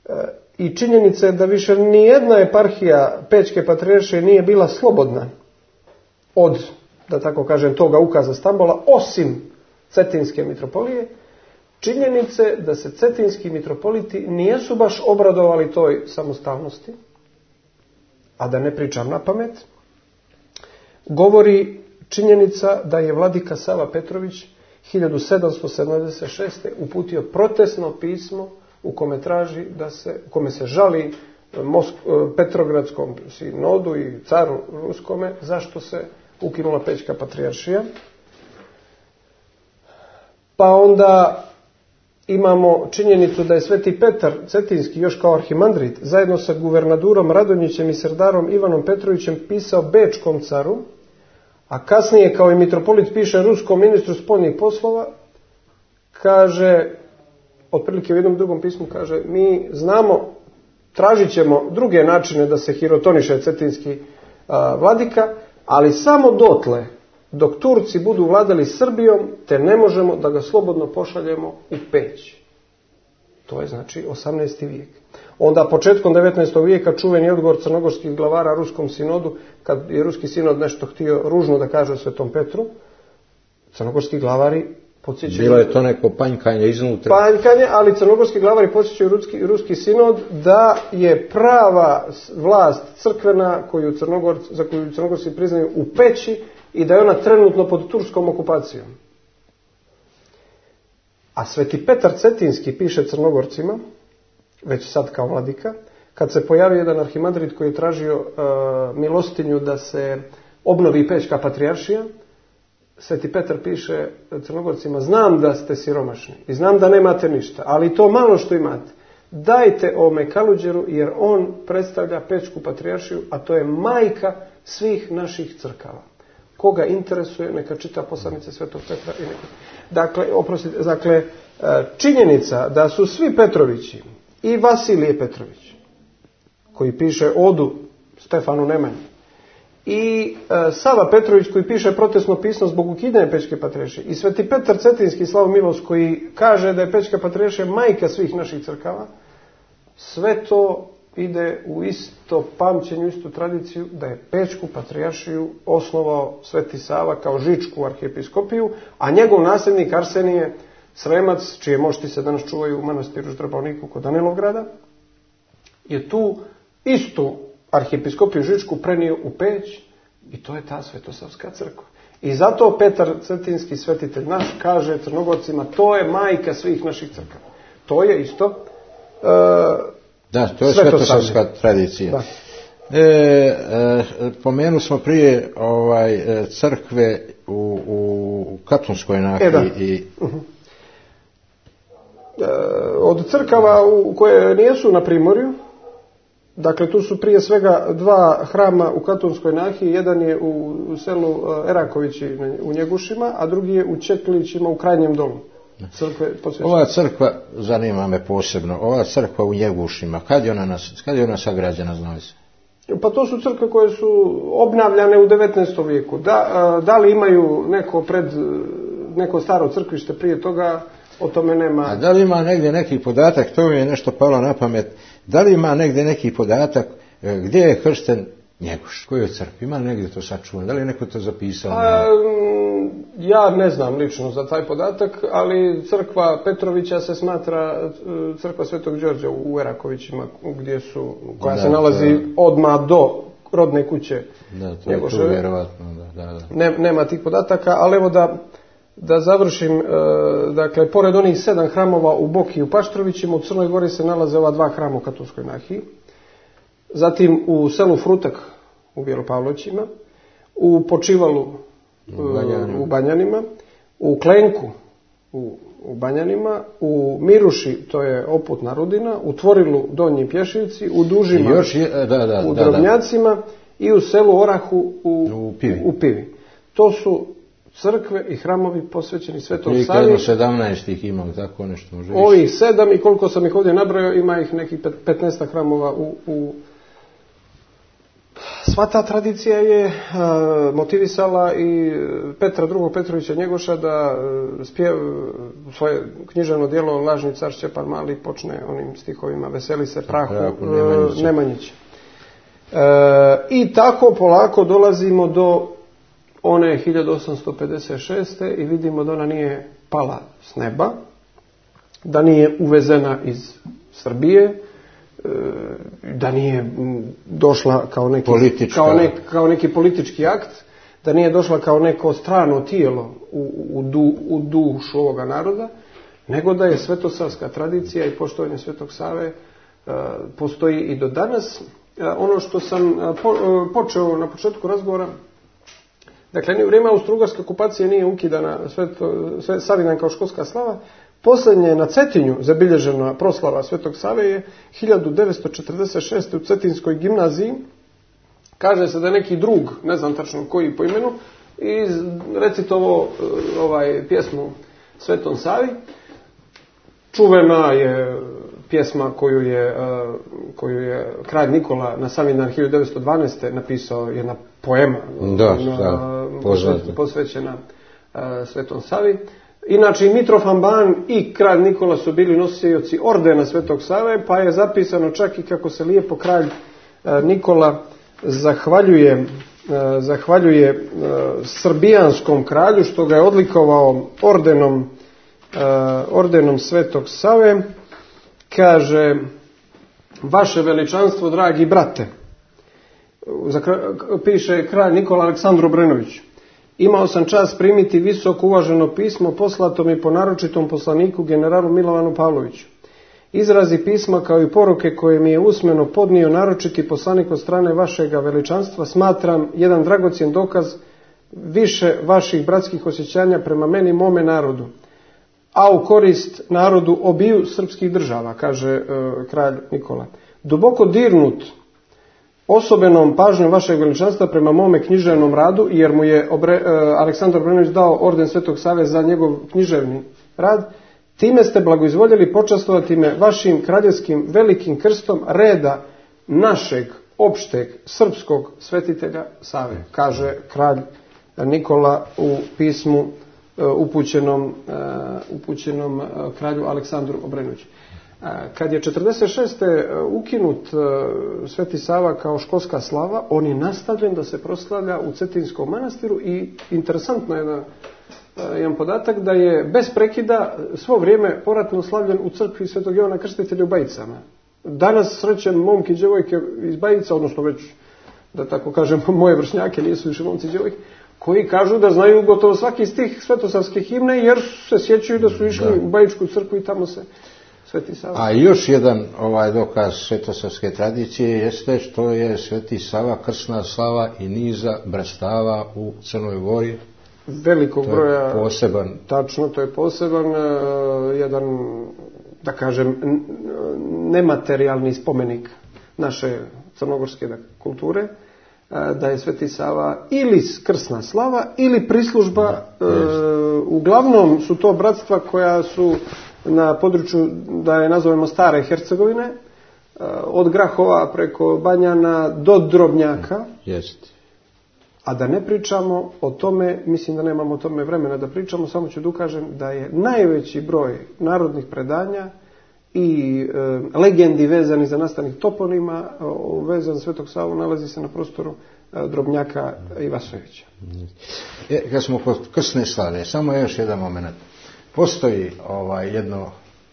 I činjenica je da više nijedna eparhija Pećke patrijaršije nije bila slobodna od, da tako kažem, toga ukaza Stambola, osim Cetinske mitropolije. Činjenice da se cetinski mitropoliti nijesu baš obradovali toj samostalnosti, a da ne pričam na pamet, govori činjenica da je vladika Sava Petrović 1776. uputio protestno pismo u kome se žali Petrogradskom sinodu i caru Ruskome zašto se ukinula Pećka patrijaršija. Pa onda imamo činjenicu da je Sveti Petar Cetinski još kao arhimandrit zajedno sa guvernadurom Radonjićem i serdarom Ivanom Petrovićem pisao bečkom caru, a kasnije kao i mitropolit piše ruskom ministru spoljnih poslova, kaže, otprilike u jednom drugom pismu kaže, mi znamo, tražit ćemo druge načine da se hirotoniše cetinski vladika, ali samo dotle dok Turci budu vladali Srbijom, te ne možemo da ga slobodno pošaljemo u Peć. To je znači 18. vijek. Onda početkom 19. vijeka čuveni odgovor crnogorskih glavara ruskom sinodu, kad je ruski sinod nešto htio ružno da kaže o Svetom Petru, crnogorski glavari podsjećaju... Bilo je to neko panjkanje iznutra. Panjkanje, ali crnogorski glavari podsjećaju ruski sinod da je prava vlast crkvena za koju Crnogorci priznaju u Peći i da je ona trenutno pod turskom okupacijom. A Sveti Petar Cetinski piše Crnogorcima, već sad kao vladika, kad se pojavio jedan arhimandrit koji je tražio milostinju da se obnovi Pećka patrijaršija, Sveti Petar piše Crnogorcima, znam da ste siromašni i znam da nemate ništa, ali to malo što imate, dajte ovome Kaluđeru jer on predstavlja Pećku patrijaršiju, a to je majka svih naših crkava. Koga interesuje, neka čita poslanice Svetog Petra. Dakle, činjenica da su svi Petrovići i Vasilije Petrović, koji piše odu Stefanu Nemanji, i Sava Petrović koji piše protestno pismo zbog ukidanja Pećke patrijaršije, i Sveti Petar Cetinski Slavo Milos koji kaže da je Pećka patrijaršija majka svih naših crkava, sve to ide u isto pamćenju, istu tradiciju da je Pećku patrijaršiju osnovao Sveti Sava kao žičku arhijepiskopiju, a njegov nasljednik Arsenije Sremac, čije mošti se danas čuvaju u manastiru Ždrabovniku kod Danilovgrada, je tu istu arhijepiskopiju žičku prenio u Peć i to je ta Svetosavska crkva. I zato Petar Cetinski, svetitelj naš, kaže Crnogorcima, to je majka svih naših crkava. To je isto da, to je svetosavska tradicija. Da. Pomenu smo prije crkve u Katonskoj nahiji. Od crkava koje nijesu na Primorju, dakle tu su prije svega dva hrama u Katonskoj nahiji, jedan je u selu Erakovići u Njegušima, a drugi je u Čeklićima u Krajnjem Dolu. Ova crkva, zanima me posebno, ova crkva u Njegušima, kad je ona sagrađena, znali se? Pa to su crkve koje su obnavljane u 19. vijeku. Da li imaju neko staro crkvište prije toga, o tome nema... A da li ima negdje neki podatak, to mi je nešto palo na pamet, da li ima negdje neki podatak gdje je kršten Njeguš, kojoj crkvi, ima negdje to sačuvano, da li je neko to zapisao? Ja ne znam lično za taj podatak, ali crkva Petrovića se smatra crkva Svetog Đorđa u Erakovićima, koja se nalazi odmah do rodne kuće Njegoševe. To je vjerovatno, da. Nema tih podataka, ali evo da završim, dakle, pored onih 7 hramova u Boki i u Paštrovićima, u Crnoj Gori se nalaze ova 2 hrama u Katonskoj nahiji. Zatim u selu Frutak u Bjelopavlovćima, u Počivalu u Banjanima, u Klenku u Banjanima, u Miruši, to je Oputna Rudina, u Tvorilu Donji Pješivci, u Dužima u Drobnjacima i u selu Orahu u Pivi. To su crkve i hramovi posvećeni Svetom Savi. 17 ih ima, tako nešto može više. Ovih 7 i koliko sam ih ovdje nabrojao, ima ih nekih 15 hramova sva ta tradicija je motivisala i Petra II. Petrovića Njegoša da svoje književno djelo Lažni car Šćepan Mali počne onim stihovima Veseli se prahu Nemanjića. I tako polako dolazimo do one 1856. i vidimo da ona nije pala s neba, da nije uvezena iz Srbije, da nije došla kao neki politički akt, da nije došla kao neko strano tijelo u dušu ovoga naroda, nego da je svetosavska tradicija i poštovanje Svetog Save postoji i do danas. Ono što sam počeo na početku razgovora, dakle, u vrijeme Austro-Ugarske okupacije nije ukidana Savindan kao školska slava. Posljednje na Cetinju zabilježena proslava Svetog Save je 1946. u Cetinskoj gimnaziji. Kaže se da je neki drug, ne znam tačno koji po imenu, i recitovao pjesmu Svetom Savi. Čuvena je pjesma koju je kralj Nikola na Savindan 1912. napisao, jedna poema posvećena Svetom Savi. Inače i Mitrofan Ban i kralj Nikola su bili nosioci ordena Svetog Save, pa je zapisano čak i kako se lijepo kralj Nikola zahvaljuje srbijanskom kralju što ga je odlikovao ordenom Svetog Save. Kaže: vaše veličanstvo, dragi brate, piše kralj Nikola Aleksandru Obrenoviću, imao sam čast primiti visoko uvaženo pismo poslato mi po naročitom poslaniku generalu Milovanu Pavloviću. Izrazi pisma kao i poruke koje mi je usmeno podnio naročiti poslanik od strane vašega veličanstva smatram jedan dragocjen dokaz više vaših bratskih osjećanja prema meni i mome narodu, a u korist narodu obiju srpskih država, kaže kralj Nikola. Duboko dirnut osobenom pažnjom vašeg veličanstva prema mome književnom radu, jer mu je Aleksandar Obrenović dao orden Svetog Save za njegov književni rad, time ste blagoizvoljeli počastovati me vašim kraljevskim velikim krstom reda našeg opšteg srpskog svetitelja Save, kaže kralj Nikola u pismu upućenom kralju Aleksandru Obrenoviću. Kad je 1946. ukinut Sveti Sava kao školska slava, on je nastavljen da se proslavlja u Cetinskom manastiru i interesantno je jedan podatak da je bez prekida svo vrijeme poratno slavljen u crkvi Svetog Jovana Krstitelja u Bajicama. Danas srećem momke i djevojke iz Bajica, odnosno već, da tako kažem, moje vršnjake, nisu više momci i djevojke, koji kažu da znaju gotovo svaki stih svetosavske himne, jer se sjećaju da su išli u Bajičku crkvu i tamo se Sveti Sava. A još jedan dokaz svetosavske tradicije jeste što je Sveti Sava krsna slava i niza brastava u Crnoj Gori. Velikog broja. To je poseban. Tačno, to je poseban jedan, da kažem, nematerijalni spomenik naše crnogorske kulture, da je Sveti Sava ili krsna slava ili prislužba. Uglavnom su to bratstva koja su na području, da je nazovemo, stare Hercegovine, od Grahova preko Banjana do Drobnjaka. Jeste. A da ne pričamo o tome, mislim da nemamo o tome vremena da pričamo, samo ću da ukažem da je najveći broj narodnih predanja i legendi vezani za nastanih toponima vezan za Svetog Savu nalazi se na prostoru Drobnjaka i Vasojevića. Kad smo kod krsne slave, samo još jedan moment. Postoji jedno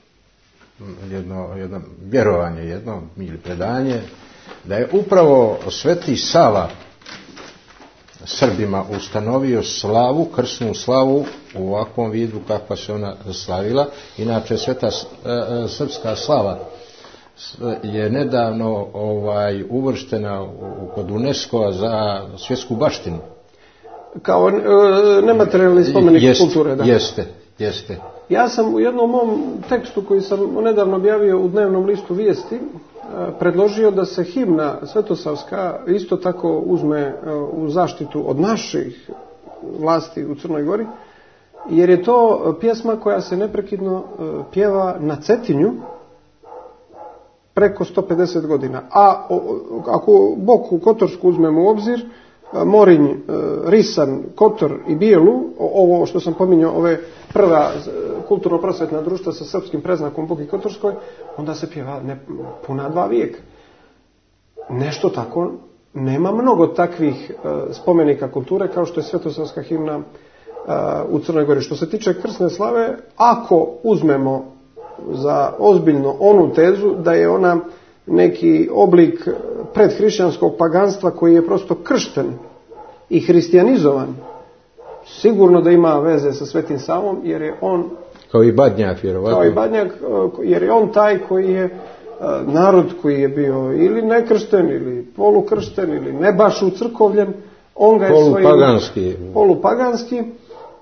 vjerovanje, ili predanje, da je upravo Sveti Sava Srbima ustanovio slavu, krsnu slavu u ovakvom vidu kakva se ona slavila. Inače, sveta srpska slava je nedavno uvrštena kod UNESCO-a za svjetsku baštinu. Kao nematerijalni spomenik kulture. Da. Jeste. Ja sam u jednom mom tekstu koji sam nedavno objavio u dnevnom listu Vijesti predložio da se himna svetosavska isto tako uzme u zaštitu od naših vlasti u Crnoj Gori, jer je to pjesma koja se neprekidno pjeva na Cetinju preko 150 godina. A ako Boku Kotorsku uzmemo u obzir, Morinj, Risan, Kotor i Bijelu, ovo što sam pominjao, ove prva kulturno-prosvetna društva sa srpskim predznakom Boki Kotorskoj, onda se pjeva puna 2 vijeka. Nešto tako, nema mnogo takvih spomenika kulture kao što je svetosavska himna u Crnoj Gori. Što se tiče krsne slave, ako uzmemo za ozbiljno onu tezu da je ona neki oblik predhrišćanskog paganstva koji je prosto kršten i hristijanizovan, sigurno da ima veze sa Svetim Savom, jer je on kao i Badnjak, vjerovatno. Kao i Badnjak, jer je on taj koji je narod koji je bio ili nekršten ili polukršten ili ne baš ucrkovljen, on ga je polupaganski.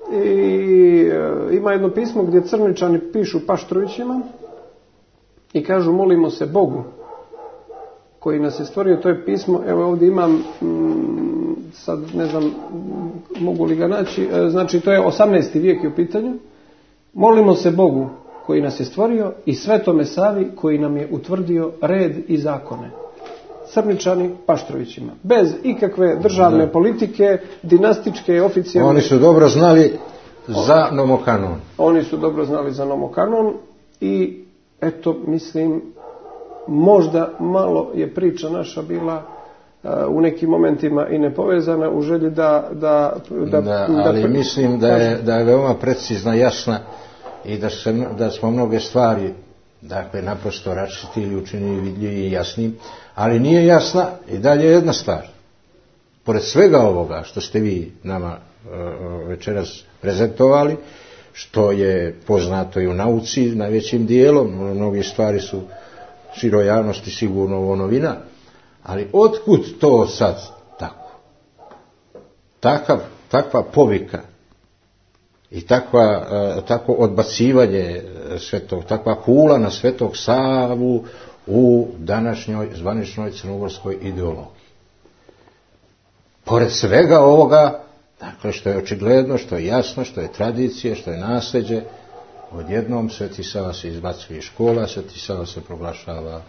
I ima jedno pismo gdje Crničani pišu Paštrovićima i kažu molimo se Bogu koji nas je stvorio. To je pismo, evo ovdje imam, sad ne znam mogu li ga naći, znači to je 18. vijek je u pitanju. Molimo se Bogu koji nas je stvorio i Svetome Savi koji nam je utvrdio red i zakone. Crničani Paštrovićima. Bez ikakve državne politike, dinastičke, oficijalne. Oni su dobro znali za nomokanon. Oni su dobro znali za nomokanon i eto, mislim, možda malo je priča naša bila u nekim momentima i nepovezana u želji ali mislim da je veoma precizna, jasna i da smo mnoge stvari dakle naprosto raščistili, učinili vidljivim i jasnim, ali nije jasna i dalje jedna stvar. Pored svega ovoga što ste vi nama večeras prezentovali, što je poznato i u nauci najvećim dijelom, mnogi stvari su široj javnosti sigurno ovo novina, ali otkud to sad tako? Takva povika i takvo odbacivanje svetog, takva kula na Svetog Savu u današnjoj zvaničnoj crnogorskoj ideologiji. Pored svega ovoga, dakle što je očigledno, što je jasno, što je tradicija, što je nasljeđe, odjednom Sveti Sava se izbacuje iz škola, Sveti Sava se proglašava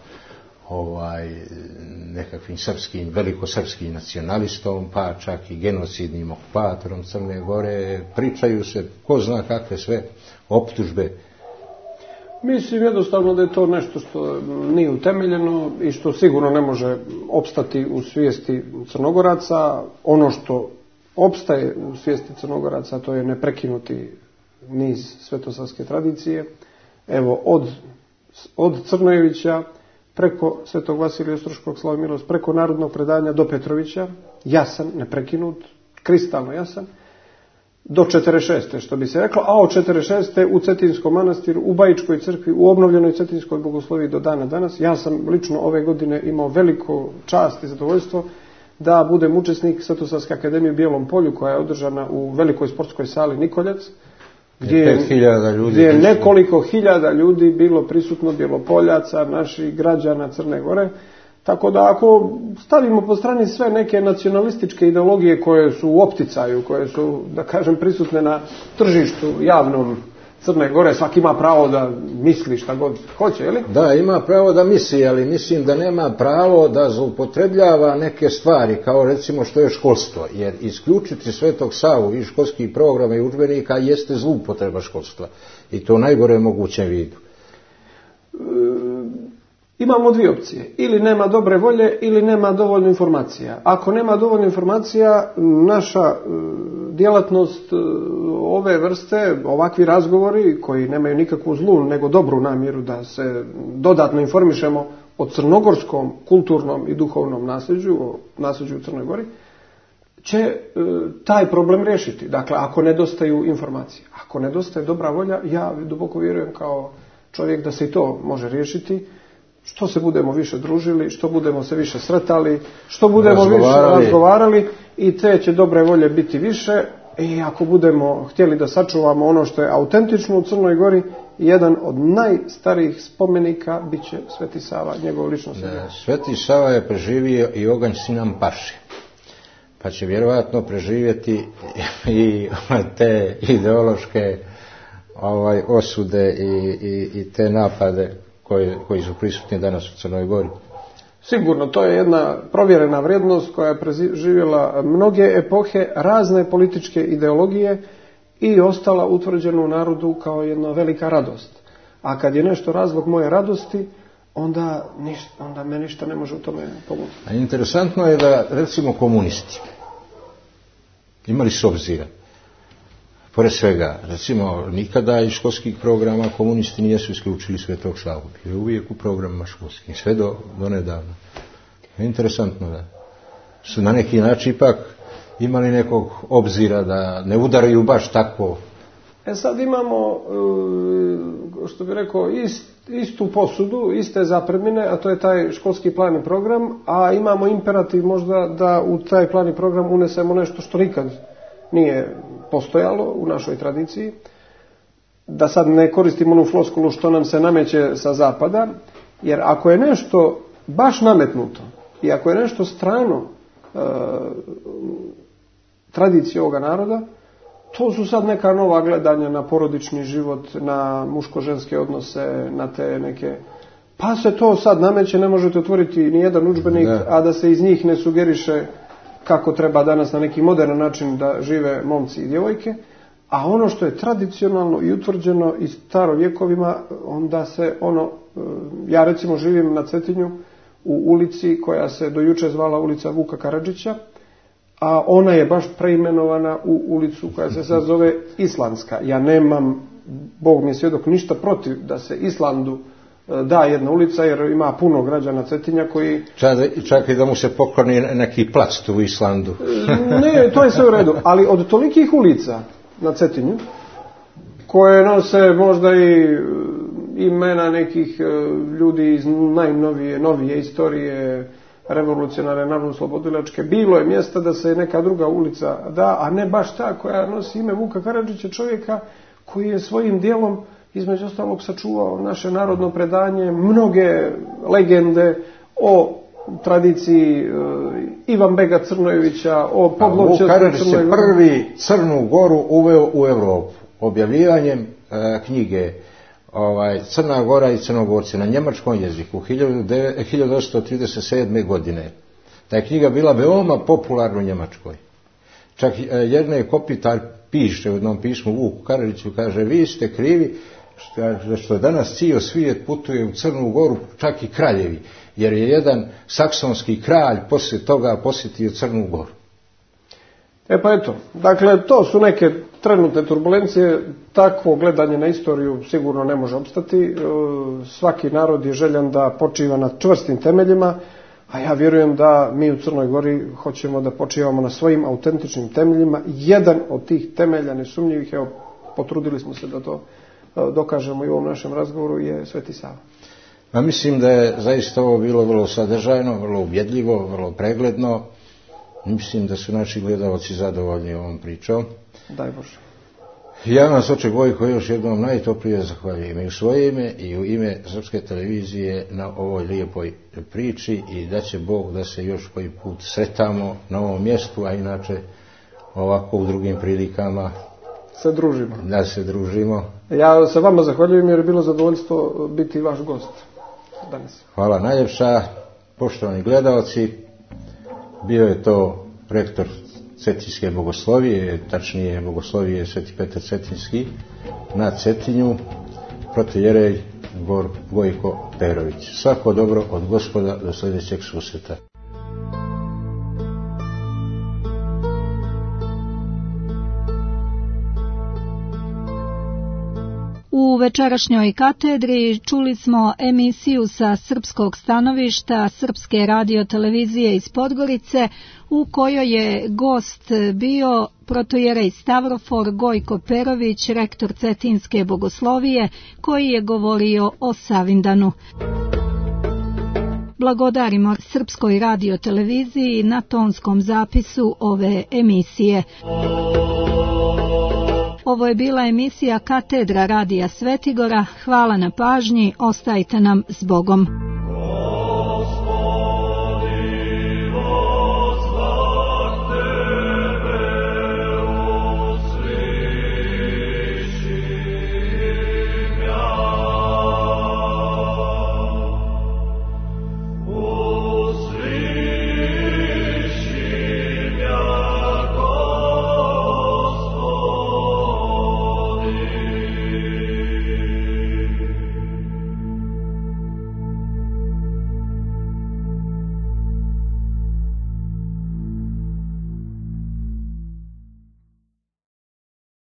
nekakvim velikosrpskim nacionalistom, pa čak i genocidnim okupatorom Crne Gore, pričaju se ko zna kakve sve optužbe. Mislim jednostavno da je to nešto što nije utemeljeno i što sigurno ne može opstati u svijesti Crnogoraca. Ono što opstaje u svijesti Crnogoraca, to je neprekinuti niz svetosavske tradicije. Evo, od Crnojevića preko Svetog Vasilija Ostroškog Slavomilost, preko narodnog predanja do Petrovića, jasan, neprekinut, kristalno jasan, do 46. što bi se reklo, a od 46. u Cetinskom manastiru, u Bajičkoj crkvi, u obnovljenoj Cetinskoj bogosloviji do dana danas. Ja sam lično ove godine imao veliko čast i zadovoljstvo da budem učesnik Svetosavske akademije u Bijelom Polju, koja je održana u velikoj sportskoj sali Nikoljac, gdje je nekoliko hiljada ljudi bilo prisutno, Bjelopoljaca, naših građana Crne Gore. Tako da ako stavimo po strani sve neke nacionalističke ideologije koje su u opticaju, koje su, da kažem, prisutne na tržištu javnom Crne Gore, svaki ima pravo da misli šta god hoće, je li? Da, ima pravo da misli, ali mislim da nema pravo da zloupotrebljava neke stvari, kao recimo što je školstvo, jer isključiti Svetog Savu iz školskih programa i udžbenika jeste zloupotreba školstva, i to u najgorem mogućem vidu. Imamo dvije opcije, ili nema dobre volje ili nema dovoljno informacija. Ako nema dovoljno informacija, naša djelatnost ove vrste, ovakvi razgovori koji nemaju nikakvu zlu nego dobru namjeru da se dodatno informišemo o crnogorskom kulturnom i duhovnom nasljeđu, o nasljeđu u Crnoj Gori, će taj problem riješiti. Dakle, ako nedostaju informacije, ako nedostaje dobra volja, ja duboko vjerujem kao čovjek da se i to može riješiti. Što se budemo više družili, što budemo se više sretali, što budemo više razgovarali, i te će dobre volje biti više. I ako budemo htjeli da sačuvamo ono što je autentično u Crnoj Gori, jedan od najstarijih spomenika bit će Sveti Sava, njegov lično svjedok. Sveti Sava je preživio i oganj Sinan Paši, pa će vjerojatno preživjeti i te ideološke osude i te napade koji su prisutni danas u Crnoj Gori? Sigurno, to je jedna provjerena vrijednost koja je preživjela mnoge epohe, razne političke ideologije i ostala utvrđena u narodu kao jedna velika radost. A kad je nešto razlog moje radosti, onda me ništa ne može u tome pomoći. A interesantno je da, recimo, komunisti imali su obzira. Pored svega, recimo, nikada iz školskih programa komunisti nisu isključili Svetog Savu. Bio je uvijek u programima školskim, sve do nedavno. Interesantno da su na neki način ipak imali nekog obzira da ne udaraju baš tako. Sad imamo, što bih rekao, istu posudu, iste zapremine, a to je taj školski plan i program, a imamo imperativ možda da u taj plan i program unesemo nešto što nikad nije postojalo u našoj tradiciji. Da sad ne koristimo onu floskulu što nam se nameće sa zapada, jer ako je nešto baš nametnuto i ako je nešto strano tradiciji ovoga naroda, to su sad neka nova gledanja na porodični život, na muško-ženske odnose, na te neke... Pa se to sad nameće, ne možete otvoriti ni jedan udžbenik, a da se iz njih ne sugeriše kako treba danas na neki modern način da žive momci i djevojke. A ono što je tradicionalno i utvrđeno i starovjekovima, onda se ja recimo živim na Cetinju u ulici koja se do juče zvala ulica Vuka Karadžića, a ona je baš preimenovana u ulicu koja se sad zove Islandska. Ja nemam, Bog mi je svjedok, ništa protiv da se Islandu da jedna ulica, jer ima puno građana Cetinja koji... Čak i da mu se pokloni neki plac tu u Islandu. Ne, to je sve u redu, ali od tolikih ulica na Cetinju, koje nose možda i imena nekih ljudi iz novije istorije, revolucionarne, narodno-slobodilačke, bilo je mjesta da se neka druga ulica da, a ne baš ta koja nosi ime Vuka Karadžića, čovjeka koji je svojim dijelom između ostalog sačuvao naše narodno predanje, mnoge legende o tradiciji Ivanbega Crnojevića, o podločju Karadžić je prvi Crnu Goru uveo u Europu objavljivanjem knjige Crna Gora i Crnogorci na njemačkom jeziku 1837. godine. Ta je knjiga bila veoma popularna u Njemačkoj. Čak jedan Kopitar piše u jednom pismu Vuku Karadžiću, kaže, vi ste krivi što danas cijel svijet putuje u Crnu Goru, čak i kraljevi, jer je jedan saksonski kralj poslije toga posjetio Crnu Goru. Pa eto, dakle, to su neke trenutne turbulencije, takvo gledanje na istoriju sigurno ne može opstati. Svaki narod je željan da počiva na čvrstim temeljima, a ja vjerujem da mi u Crnoj Gori hoćemo da počivamo na svojim autentičnim temeljima. Jedan od tih temelja nesumnjivih, evo, potrudili smo se da to dokažemo i u ovom našem razgovoru, je Sveti Sava. Mislim da je zaista ovo bilo vrlo sadržajno, vrlo ubjedljivo, vrlo pregledno. Mislim da su naši gledalci zadovoljni ovom pričom. Daj Bože. Ja vam, Oče Gojko, još jednom najtoplije zahvaljujem i u svoje ime i u ime Srpske televizije na ovoj lijepoj priči i da će Bog da se još koji put sretamo na ovom mjestu, a inače ovako u drugim prilikama da se družimo. Ja se vama zahvaljujem jer je bilo zadovoljstvo biti vaš gost danas. Hvala najljepša, poštovani gledalci. Bio je to rektor Cetinske bogoslovije, tačnije bogoslovije Sveti Petar Cetinski na Cetinju, protojerej Gojko Perović. Svako dobro od Gospoda, do sljedećeg susreta. U večerašnjoj katedri čuli smo emisiju sa srpskog stanovišta Srpske radiotelevizije iz Podgorice, u kojoj je gost bio protojerej Stavrofor Gojko Perović, rektor Cetinske bogoslovije, koji je govorio o Savindanu. Blagodarimo Srpskoj radioteleviziji na tonskom zapisu ove emisije. Ovo je bila emisija Katedra Radija Svetigora. Hvala na pažnji, ostajte nam s Bogom.